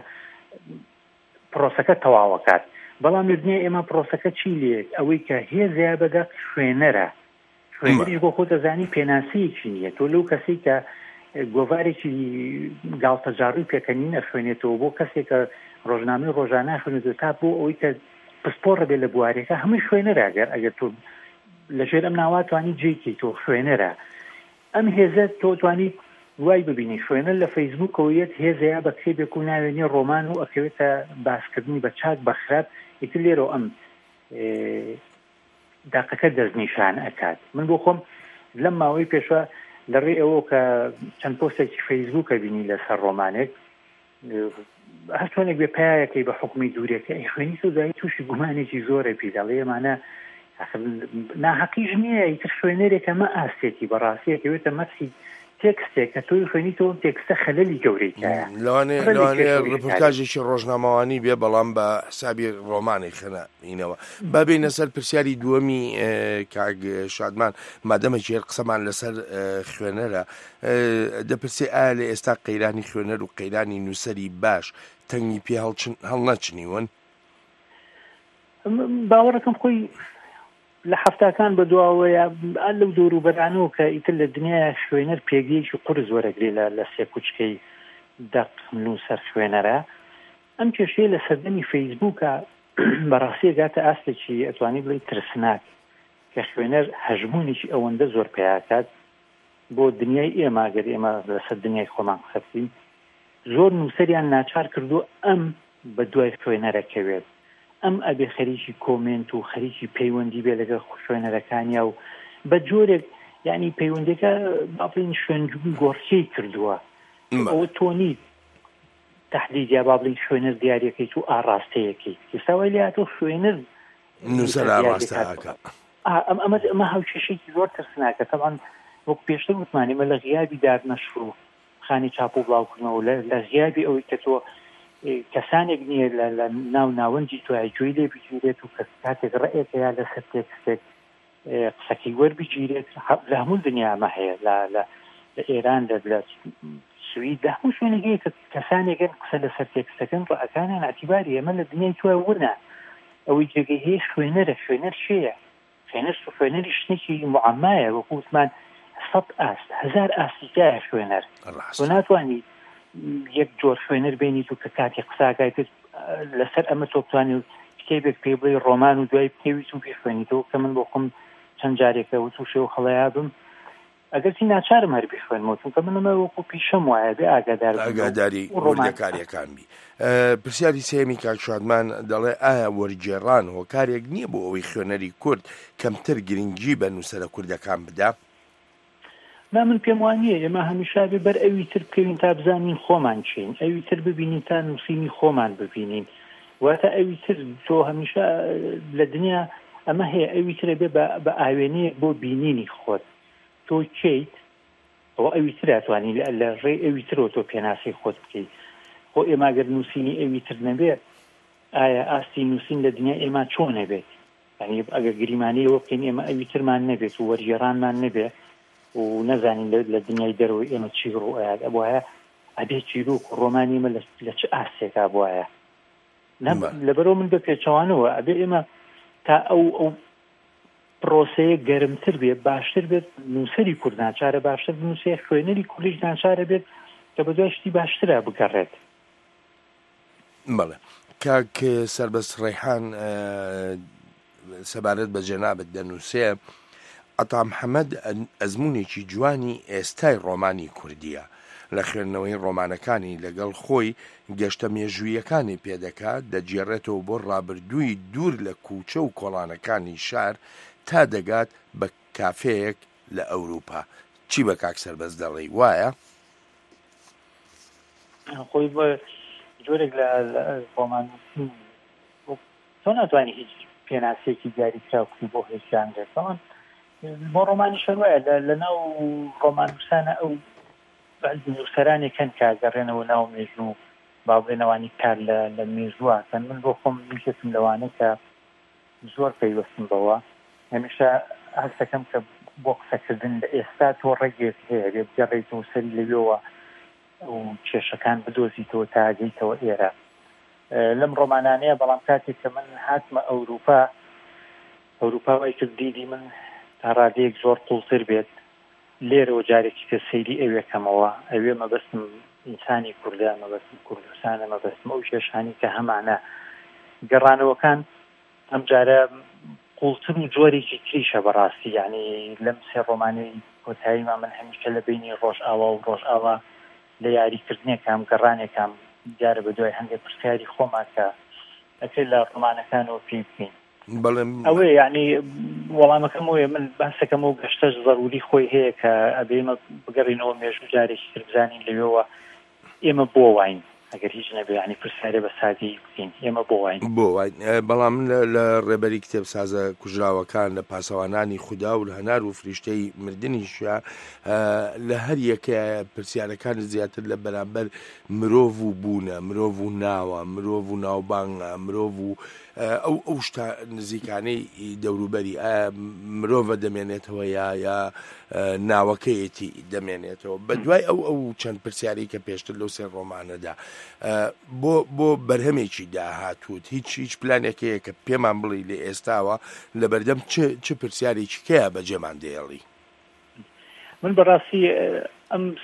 پرۆسەکە تەواوەکات. بەڵام لە دنیای ئێمە پرۆسەکە چی لێت؟ ئەوەی کە هێزیا بەدە خوێنەرە، خوێنەریش بۆ خۆتە زانی پێناسەیەکی نییە. تۆ لەو کەسی کە گۆڤارێکی گاڵتەجاڕی پێکەنینە خوێنێتەوە بۆ کەسێک کە ڕۆژنامەی ڕۆژانە خوێنێتەوە تا بۆ ئەوەی کە پسپۆڕە بێ لە بوارێکە هەمووی خوێنەرە. ئەگەر ئەگەر تۆ لەژێر ئەم ناواتوانی جێکی تۆ خوێنەرە، ئەم هێزە تۆ توانی وای ببینی خوێنەر لە فەیسبووکەوە یەک هێزەیە بە کتێبێک و ناوێنی ڕۆمان و ئەکەوێتە باسکردنی بە چاک بەخراب ئیتر لێرەوە ئەم داقەکە دەستنیشان ئەکات. من بۆ خۆم لەم ماوەی پێشوە لەڕێ ئەوە کە چەند پۆستێکی فەیسبووکە بینی لەسەر ڕۆمانێک هەر چۆنێک بێ پایەکەی بە حکمی دوورێکە ئەی خوێنی سوزایی تووشی گومانێکی زۆرە پیداڵێ ئێمانە ناحەقیش نییە. ئیتر خوێنەرێکە مە ئاستێتی بەڕاستیەکەوێتە مەسی تێکستێک کە تۆی خوێنیتەوە تێکستە خەلەلی گەورەیکایە. لەوانێ لەوانێ ڕپۆرتاژێکی ڕۆژنامەوانی بێ بەڵام بە حسابی ڕۆمانی خەنەینەوە. با بینە سەر پرسیاری دووەمی کاگ شادمان مادەمە ژێر قسەمان لەسەر خوێنەرە دەپرسێ ئایا لە ئێستا قەیرانی خوێنەر و قەیرانی نووسەری باش تەنگی پێ هەڵ نەچنیون؟ باوەڕەکەم خۆی لە هەفتاکان بە دواوەیە لەو دەور و بەرانەوە کە ئیتر لە دنیای خوێنەر پێگەیەکی قورس وەرەگرێ لە سێ کوچکەی دەقمل و سەر خوێنەرە ئەم کێشەیە لە سەردەمی فەیسبووکە بەڕاستی گاتە ئاستێکی ئەتوانی بڵێ ترسناک کە خوێنەر هەژمونێکی ئەوەندە زۆر پێیاکات بۆ دنیای ئێمە گەر ئێمە لەسەر دنیای خۆمان قسەبکەین زۆر نووسەریان ناچار کردو ئەم بە دوای خوێنەرەکەوێت ئەم ئەبێ خەریکی کۆمنت و خەریکی پەیوەندی بێ لەگەڵ خوێنەرەکانیا و بە جۆرێک یعنی پەیوەندەکە باڵین شوێنجووی گۆڕکەی کردووە ئەوە تۆنی تحلیلیا با بڵین خوێنەر دیارەکەیت و ئاڕاستەیەکەی ئێستاوای لاتۆ خوێنەر نووسەر ئاڕاستەکە ئەمە ئەمە هاوکێشێکی زۆر ترسناکە تەمان وەک پێشتر وتمانێمە لە غیابی دارنەشر و خانی چاپ و بڵاوکردنەوە لە غیابی ئەوەی کە تۆ کەسانێک نییە لە ناو ناوەنجی توای گوێی لێ بگیرێت و کەس کاتێک ڕێکە یا لەسەر تێکستێک قسەکەی وەربگیرێت لە هەموو دنیامە هەیە لە ئێران لە سوید لە هەموو شوێنێکی کە کەسانێکن قسە لەسەر تێکستەکەن ڕەکانیان ئەتیباری ئەمە لە دنیای توای ورنا ئەوەی جێگەی هەیە خوێنەرە خوێنەر شەیە خوێنەر خوێنەری شتێکی معەمایە وەکو وتمان سەد ئاست هەزار ئاستیکایە خوێنەر تۆ ناتوانیت یەک جۆر خوێنەر بینیت و کە کاتی قساکایت لەسەر ئەمە تۆ بتوانێت کتێبێک پێ بڵێ ڕۆمان و دوای پێویست و پێخوێنیتەوە کە من بۆ خۆم چەند جارێکە و تووشێ و خەڵەیا بم ئەگەرسی ناچارم هەر بخوێنمەوە چونکە منەمە وەکو پیشەم وایە بێ ئاگادار ئاگاداری وەردەکاریەکان بی پرسیاری سێمی کاک شادمان دەڵێ ئایا وەرگێڕان هۆکارێک نییە بۆ ئەوەی خوێنەری کورد کەمتر گرنگی بە نووسەرە کوردەکان بدا؟ نا من پێم وانییە ئێمە هەمیشا بێ بەر ئەوی تر بکەوین تا بزانین خۆمان چین ئەوی تر ببینین تا نووسینی خۆمان ببینین واتە ئەوی تر تۆ هەمیشا لە دنیا ئەمە هەیە ئەوی ترە بێ بە ئاوێنەیەک بۆ بینینی خۆت تۆ چیت ئەوە ئەوی تر ئەتوانی لە ڕێ ئەوی ترەوە تۆ پێناسی خۆت بکەیت خۆ ئێمە گەر نووسینی ئەوی تر نەبێت ئایا ئاستی نووسین لە دنیا ئێمە چۆن نەبێت یعنی ئەگەر گریمانەیەوە بکەین ئێمە ئەوی ترمان نەبێت و وەرگێڕانمان نەبێت و نەزانین لە دنیای دەرەوەی ئێمە چی ڕوئات ئەبواە ئەبێ چیرۆک ڕۆمانی ئمە لە چ ئاستێکا بواە لەبەرەوە من بە پێچەوانەوە ئەبێ ئێمە تا ئەو ئەو پرۆسەیە گەرمتر بێت باشتر بێت نووسەری کورد ناچارە باشتر نووسێ خوێنەری کوردیش ناچارە بێت کە بە دوای شتی باشترە بگەڕێت. بەڵێ کاک سەربەست ڕێحان سەبارەت بە جەنابەت دەنووسێ عەتا محەممەد ئەزمونێکی جوانی ئێستای ڕۆمانی کوردیە لە خوێندنەوەی ڕۆمانەکانی لەگەڵ خۆی گەشتە مێژوویەکانی پێدەکات دەجێڕێتەوە بۆ ڕابردووی دوور لە کووچە و کۆڵانەکانی شار تا دەگات بە کافەیەک لە ئەوروپا. چی بە کاک سەربەست دەڵێی وایە؟ خۆی بە جۆرێک لە ڕۆمان تۆ ناتوانانی هیچ پێناسێکی دیاریکراوی بۆ هێشیانرێتەوە بۆ ڕۆمانی شەروایە لە ناو ڕۆمانوسانە ئەو نووسەرانێکەن کاگەڕێنەوە ناو مێژوو با بڵێنەوانی کار لە مێژووەکەن من بۆ خۆم میکەسم لەوانە کە زۆر پەیوەستم بەوە هەمیشە هەستەکەم کە بۆ قسەکردن لە ئێستا تۆ ڕێگێک هەیە بێ بگەڕێیتەوە سەری لەوێەوە و کێشەکان بدۆزیتەوە تا گەیتەوە ئێرە لەم ڕۆمانانەیە بەڵام کاتێک کە من هاتمە ئەوروپا ئەوروپا وای کرد دیدی من تا ڕادەیەک زۆر قوڵتر بێت لێرەوە جارێکی تر سەیری ئەوێکەمەوە ئەوێ مەبەستم ئینسانی کوردە مەبەستم کوردستانە مەبەستم ئەو کێشانی کە هەمانە گەڕانەوەکان ئەم جارە قوڵتر و جۆرێکی تریشە بەڕاستی یعنی لەم سێ ڕۆمانەی کۆتاییما من هەمیشە لە بینی ڕۆژئاوا و ڕۆژئاوا لە یاریکردنێکام گەڕانێکام دیارە بە دوای هەندێک پرسیاری خۆمان کە ئەکرێت لە ڕۆمانەکانەوە پێ بکەین ئەوێ یعنی وەڵامەکەم وێ من باسەکەم و گەشتەش ضروری خۆی هەیە کە ئەبێمە بگەڕینەوە مێژوو جارێکی تر بزانین لەوێەوە ئێمە بۆ واین ئەگەر هیچ نەبێ ینی پرسیارێ بە سادی بکەین ئێمە بۆ واین بۆ واین بەڵام لە ڕێبەری کتێب سازە کوژراوەکان لە پاسەوانانی خودا و لە هەنار و فریشتەی مردنیشە لە هەر یەکە پرسیارەکان زیاتر لە بەرامبەر مرۆڤ و بوونە مرۆڤ و ناوە مرۆڤ و ناوبانگە مرۆڤ و ئەو ئەو شتا نزیکانەی دەوروبەری مرۆڤە دەمێنێتەوە یا یا ناوەکەیەتی دەمێنێتەوە بە دوای ئەو ئەو چەند پرسیاری کە پێشتر لەو سێ ڕۆمانەدا بۆ بۆ بەرهەمێکی داهاتوت هیچ هیچ پلانێکەیە کە پێمان بڵی لە ئێستاوە لە بەردەم چ پرسیارێکی کەیە بەجێمان دێڵی؟ من بەڕاستی ئەم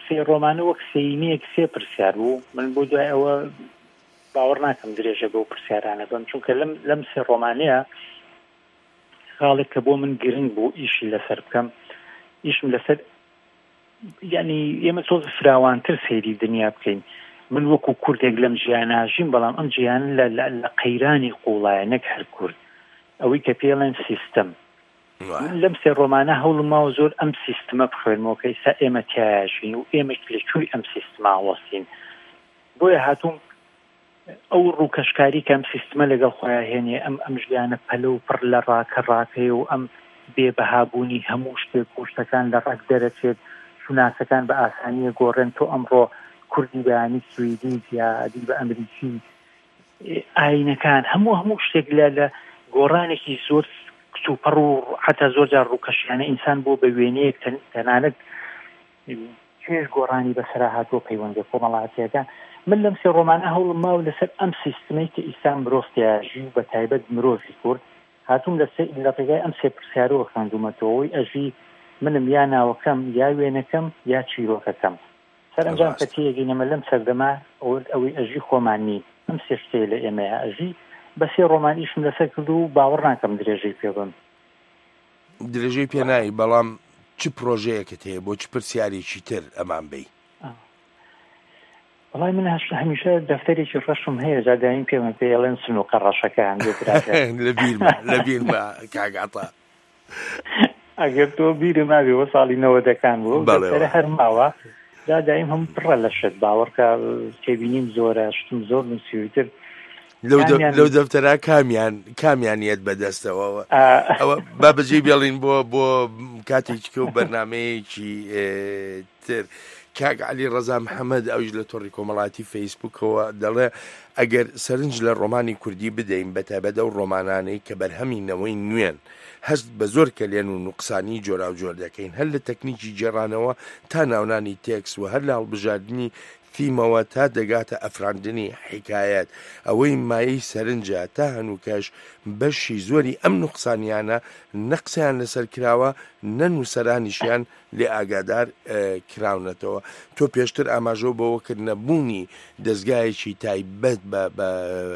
سێ ڕۆمانە وەک سینەیەک سێ پرسیار بوو من بۆ دوای ئەوە باوەڕ ناکەم درێژە بەو پرسیارانە بم چونکە لەم لەم سێ ڕۆمانەیە خاڵێک کە بۆ من گرنگ بوو ئیشی لەسەر بکەم ئیشم لەسەر یعنی ئێمە تۆز فراوانتر سەیری دنیا بکەین من وەکو کوردێک لەم ژیاناژیم بەڵام ئەم ژیان لە قەیرانی قوڵایە نەک هەر کورد ئەوەی کە پێڵێن سیستەم لەم سێ ڕۆمانە هەوڵم ماوە زۆر ئەم سیستەمە بخوێنمەوە کە ئێستا ئێمە تیاژین و ئێمە لەکوێی ئەم سیستەمە ئاوەستین بۆیە هاتووم ئەو ڕووکەشکاری کە ئەم سیستەمە لەگەڵ خۆیان هێنێ ئەم ئەم ژیانە پەلە و پڕ لە ڕاکە ڕاکەیە و ئەم بێبەهابوونی هەموو شتێک و شتەکان لە ڕێک دەرەچێت شوناسەکان بە ئاسانیە گۆڕێن تۆ ئەمڕۆ کوردی بەیانی سویدی یا عەدی بە ئەمریکی ئاینەکان هەموو هەموو شتێک لە لە گۆڕانێکی زۆر کچوپەڕ و حتا زۆر جار ڕووکەشیانە ئینسان بۆ بە وێنەیەک تەنانەت چێژ گۆڕانی بەسەرا هاتووە پەیوەندی کۆمەڵاتیەکان من لەم سێ ڕۆمانە هەوڵم ماوە لەسەر ئەم سیستەمەی کە ئیسان مرۆڤتیاژی و بە تایبەت مرۆڤی کورد هاتووم لە ڕێگای ئەم سێ پرسیارەوە خوێندومەتەوەی ئەژی منم یا ناوەکەم یا وێنەکەم یا چیرۆکەکەم سەرنجام کە تێگەینەمە لەم سەردەما ئەوەی ئەژی خۆمان نین ئەم سێ شتەیە لە ئێمەیە ئەژی بە سێ ڕۆمان ئیشم لەسەر کرد و باوەڕ ناکەم درێژەی پێ بم درێژەی پێ نایی بەڵام چ پرۆژەیەکت هەیە بۆ چ پرسیارێکی تر ئەمان بی وڵای من هەمیشە دەفتەرێکی ڕەشم هەیە جادایم پێمە پێڵێن سنووقە ڕەشەکان لە بیرمە کاگاتە ئەگەر تۆ بیرم ناویەوە ساڵی نەوەدەکان بوو دەفتەرە هەر ماوە جادایم هەم پڕە لە شت باوەڕکە تێبینیم زۆرە شتم زۆر نووسیوتر لەو دەفتەرا کامیان کامیانیت بەدەستەوە ئەوە با بەجێ بێڵین بۆ بۆ کاتێککە و بەرنمەیەکی تر کاک عەلی ڕەزا محەممەد ئەوش لە تۆڕی کۆمەڵاتی فەیسبوکەوە دەڵێ ئەگەر سەرنج لە ڕۆمانی کوردی بدەین بەتایبەت ئەو ڕۆمانانەی کە بەرهەمینەوەی نوێن هەست بە زۆر کەلێن و نوقسانی جۆرا و جۆر دەکەین هەر لە تەکنیکی جێڕانەوە تا ناونانی تێکس و هەر لە هەڵبژاردننی تیمەوە تا دەگاتە ئەفراندنی حکایەت ئەوەی مایەی سەرنجە تا هەنووکەش بەشی زۆری ئەم نوقسانیانە نەقسەیان لەسەر کراوە نەنووسەرانیشیان لێ ئاگادار کراونەتەوە تۆ پێشتر ئاماژۆ بەوە کردنەبوونی دەستگایەکی تایبەت بە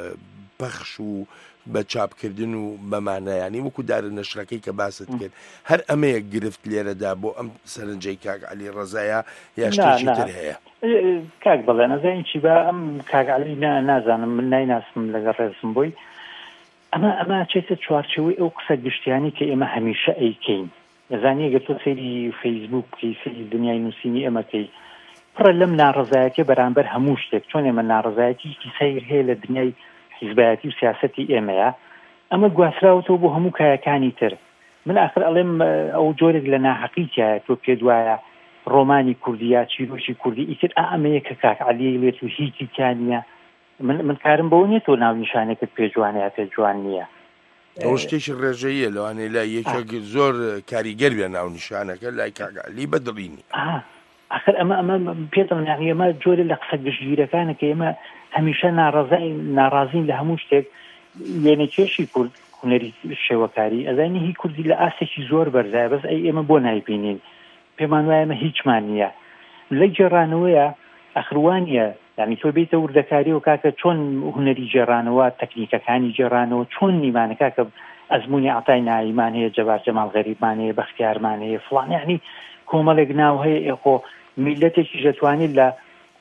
پەخش و بە چاپکردن و بەمانایانی وەکو دارە نەشرەکەی کە باست کرد هەر ئەمەیە گرفت لێرەدا بۆ ئەم سەرنجەی کاک عەلی ڕەزایە یا شتێکی تر هەیە کاک بەڵێ نەزانین چی بە ئەم کاک عەلی نازانم من نایناسم لەگەڵ ڕێزم بۆی ئەمە ئەمە چێتە چوارچەوەی ئەو قسە گشتیانی کە ئێمە هەمیشە ئەیکەین نەزانی ئەگەر تۆ سەیری فەیسبوک بکەی سەیری دنیای نووسینی ئەمەکەی پڕە لەم ناڕەزایەتیە بەرامبەر هەموو شتێک چۆن ئێمە ناڕەزایەتیی سەیر هەیە لە دنیای حیزبایەتی و سیاسەتی ئێمەیە ئەمە گواستراوەتەوە بۆ هەموو کایەکانی تر من ئاخر ئەڵێم ئەو جۆرێک لە ناحەقیتیایە تۆ پێ دوایە ڕۆمانی کوردی یا چیرۆکی کوردی ئیتر ئەمەیە کە کاک عەلی لێت و هیچی تیانە من من کارم بەوە نیە تۆ ناونیشانێکت پێ جوانە یا پێ جوان نییە ئەو شتێکی ڕێژەیە لەوانەیە لای یەکێک زۆر کاریگەر بێ ناونیشانەکە لای کاک عەلی بەدڵینی ئاخر ئەمە ئەمە پێتم ناغی ئەمە جۆرە لە قسە گشتگیرەکانە کە ئێمە هەمیشە ناڕازای ناڕازین لە هەموو شتێک وێنە کێشی کورد هونەری شێوەکاری ئەزانی هی کوردی لە ئاسێکی زۆر بەرزایە بەس ئەی ئێمە بۆ نایبینین پێمان وایە ئەمە هیچمان نییە لە جێڕانەوەیە ئەخروانیە یعنی تۆ بێتە وردەکاری و کاکە چۆن هونەری جێڕانەوە تەکنیکەکانی جێڕانەوە چۆن نیمانەکە کە ئەزمموی عتای نایمان هەیە جەبار جەمال غەریبمان هەیە بەختیارمان هەیە فڵان یعنی کۆمەڵێک ناو هەیە ئێخۆ میلەتێکی دەتوانێت لە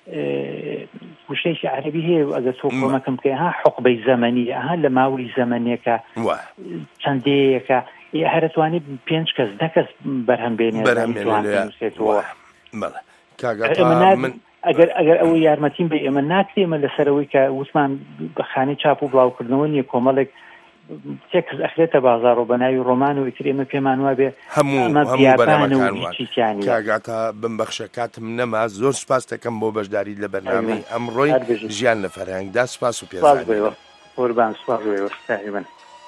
وشەیەکی عەرەبی هەیە ئەگەر تۆ کۆمەکەم بکەی ها حوقبەی زەمەنی ئەها لە ماوەی زەمەنێکە چەندەیەکە هەرەتوانێت پێنج کەس دە کەس بەرهەم بێنێت ئەگەر ئەگەر ئەوە یارمەتیم بێ ئێمە ناکرێ ئێمە لەسەرەوەی کە وتمان بە خانەی چاپ و بڵاوکردنەوە نیە کۆمەڵێک تێکس ئەخرێتە بازار و بە ناوی ڕۆمان و ئیتر ئێمە پێمان وابێ هەموو بەرنامەکان کاگاتە بمبەخشە کاتم نەما زۆر سپاس دەکەم بۆ بەشداری لە بەرنامەی ئەمڕۆی ژیان لە فەرهەنگدا سپاس و پێزانین قوربان سپاس بێ تقریبا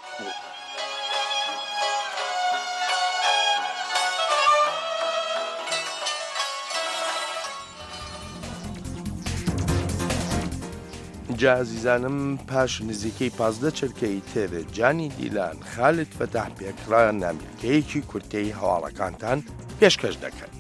جا عزیزانم پاش نزیکەی پازدە چرکەی تر جانی دیلان خالد فەتاح پێکڕان نامیرکەیەکی کورتەی هەواڵەکانتان پێشکەش دەکەن.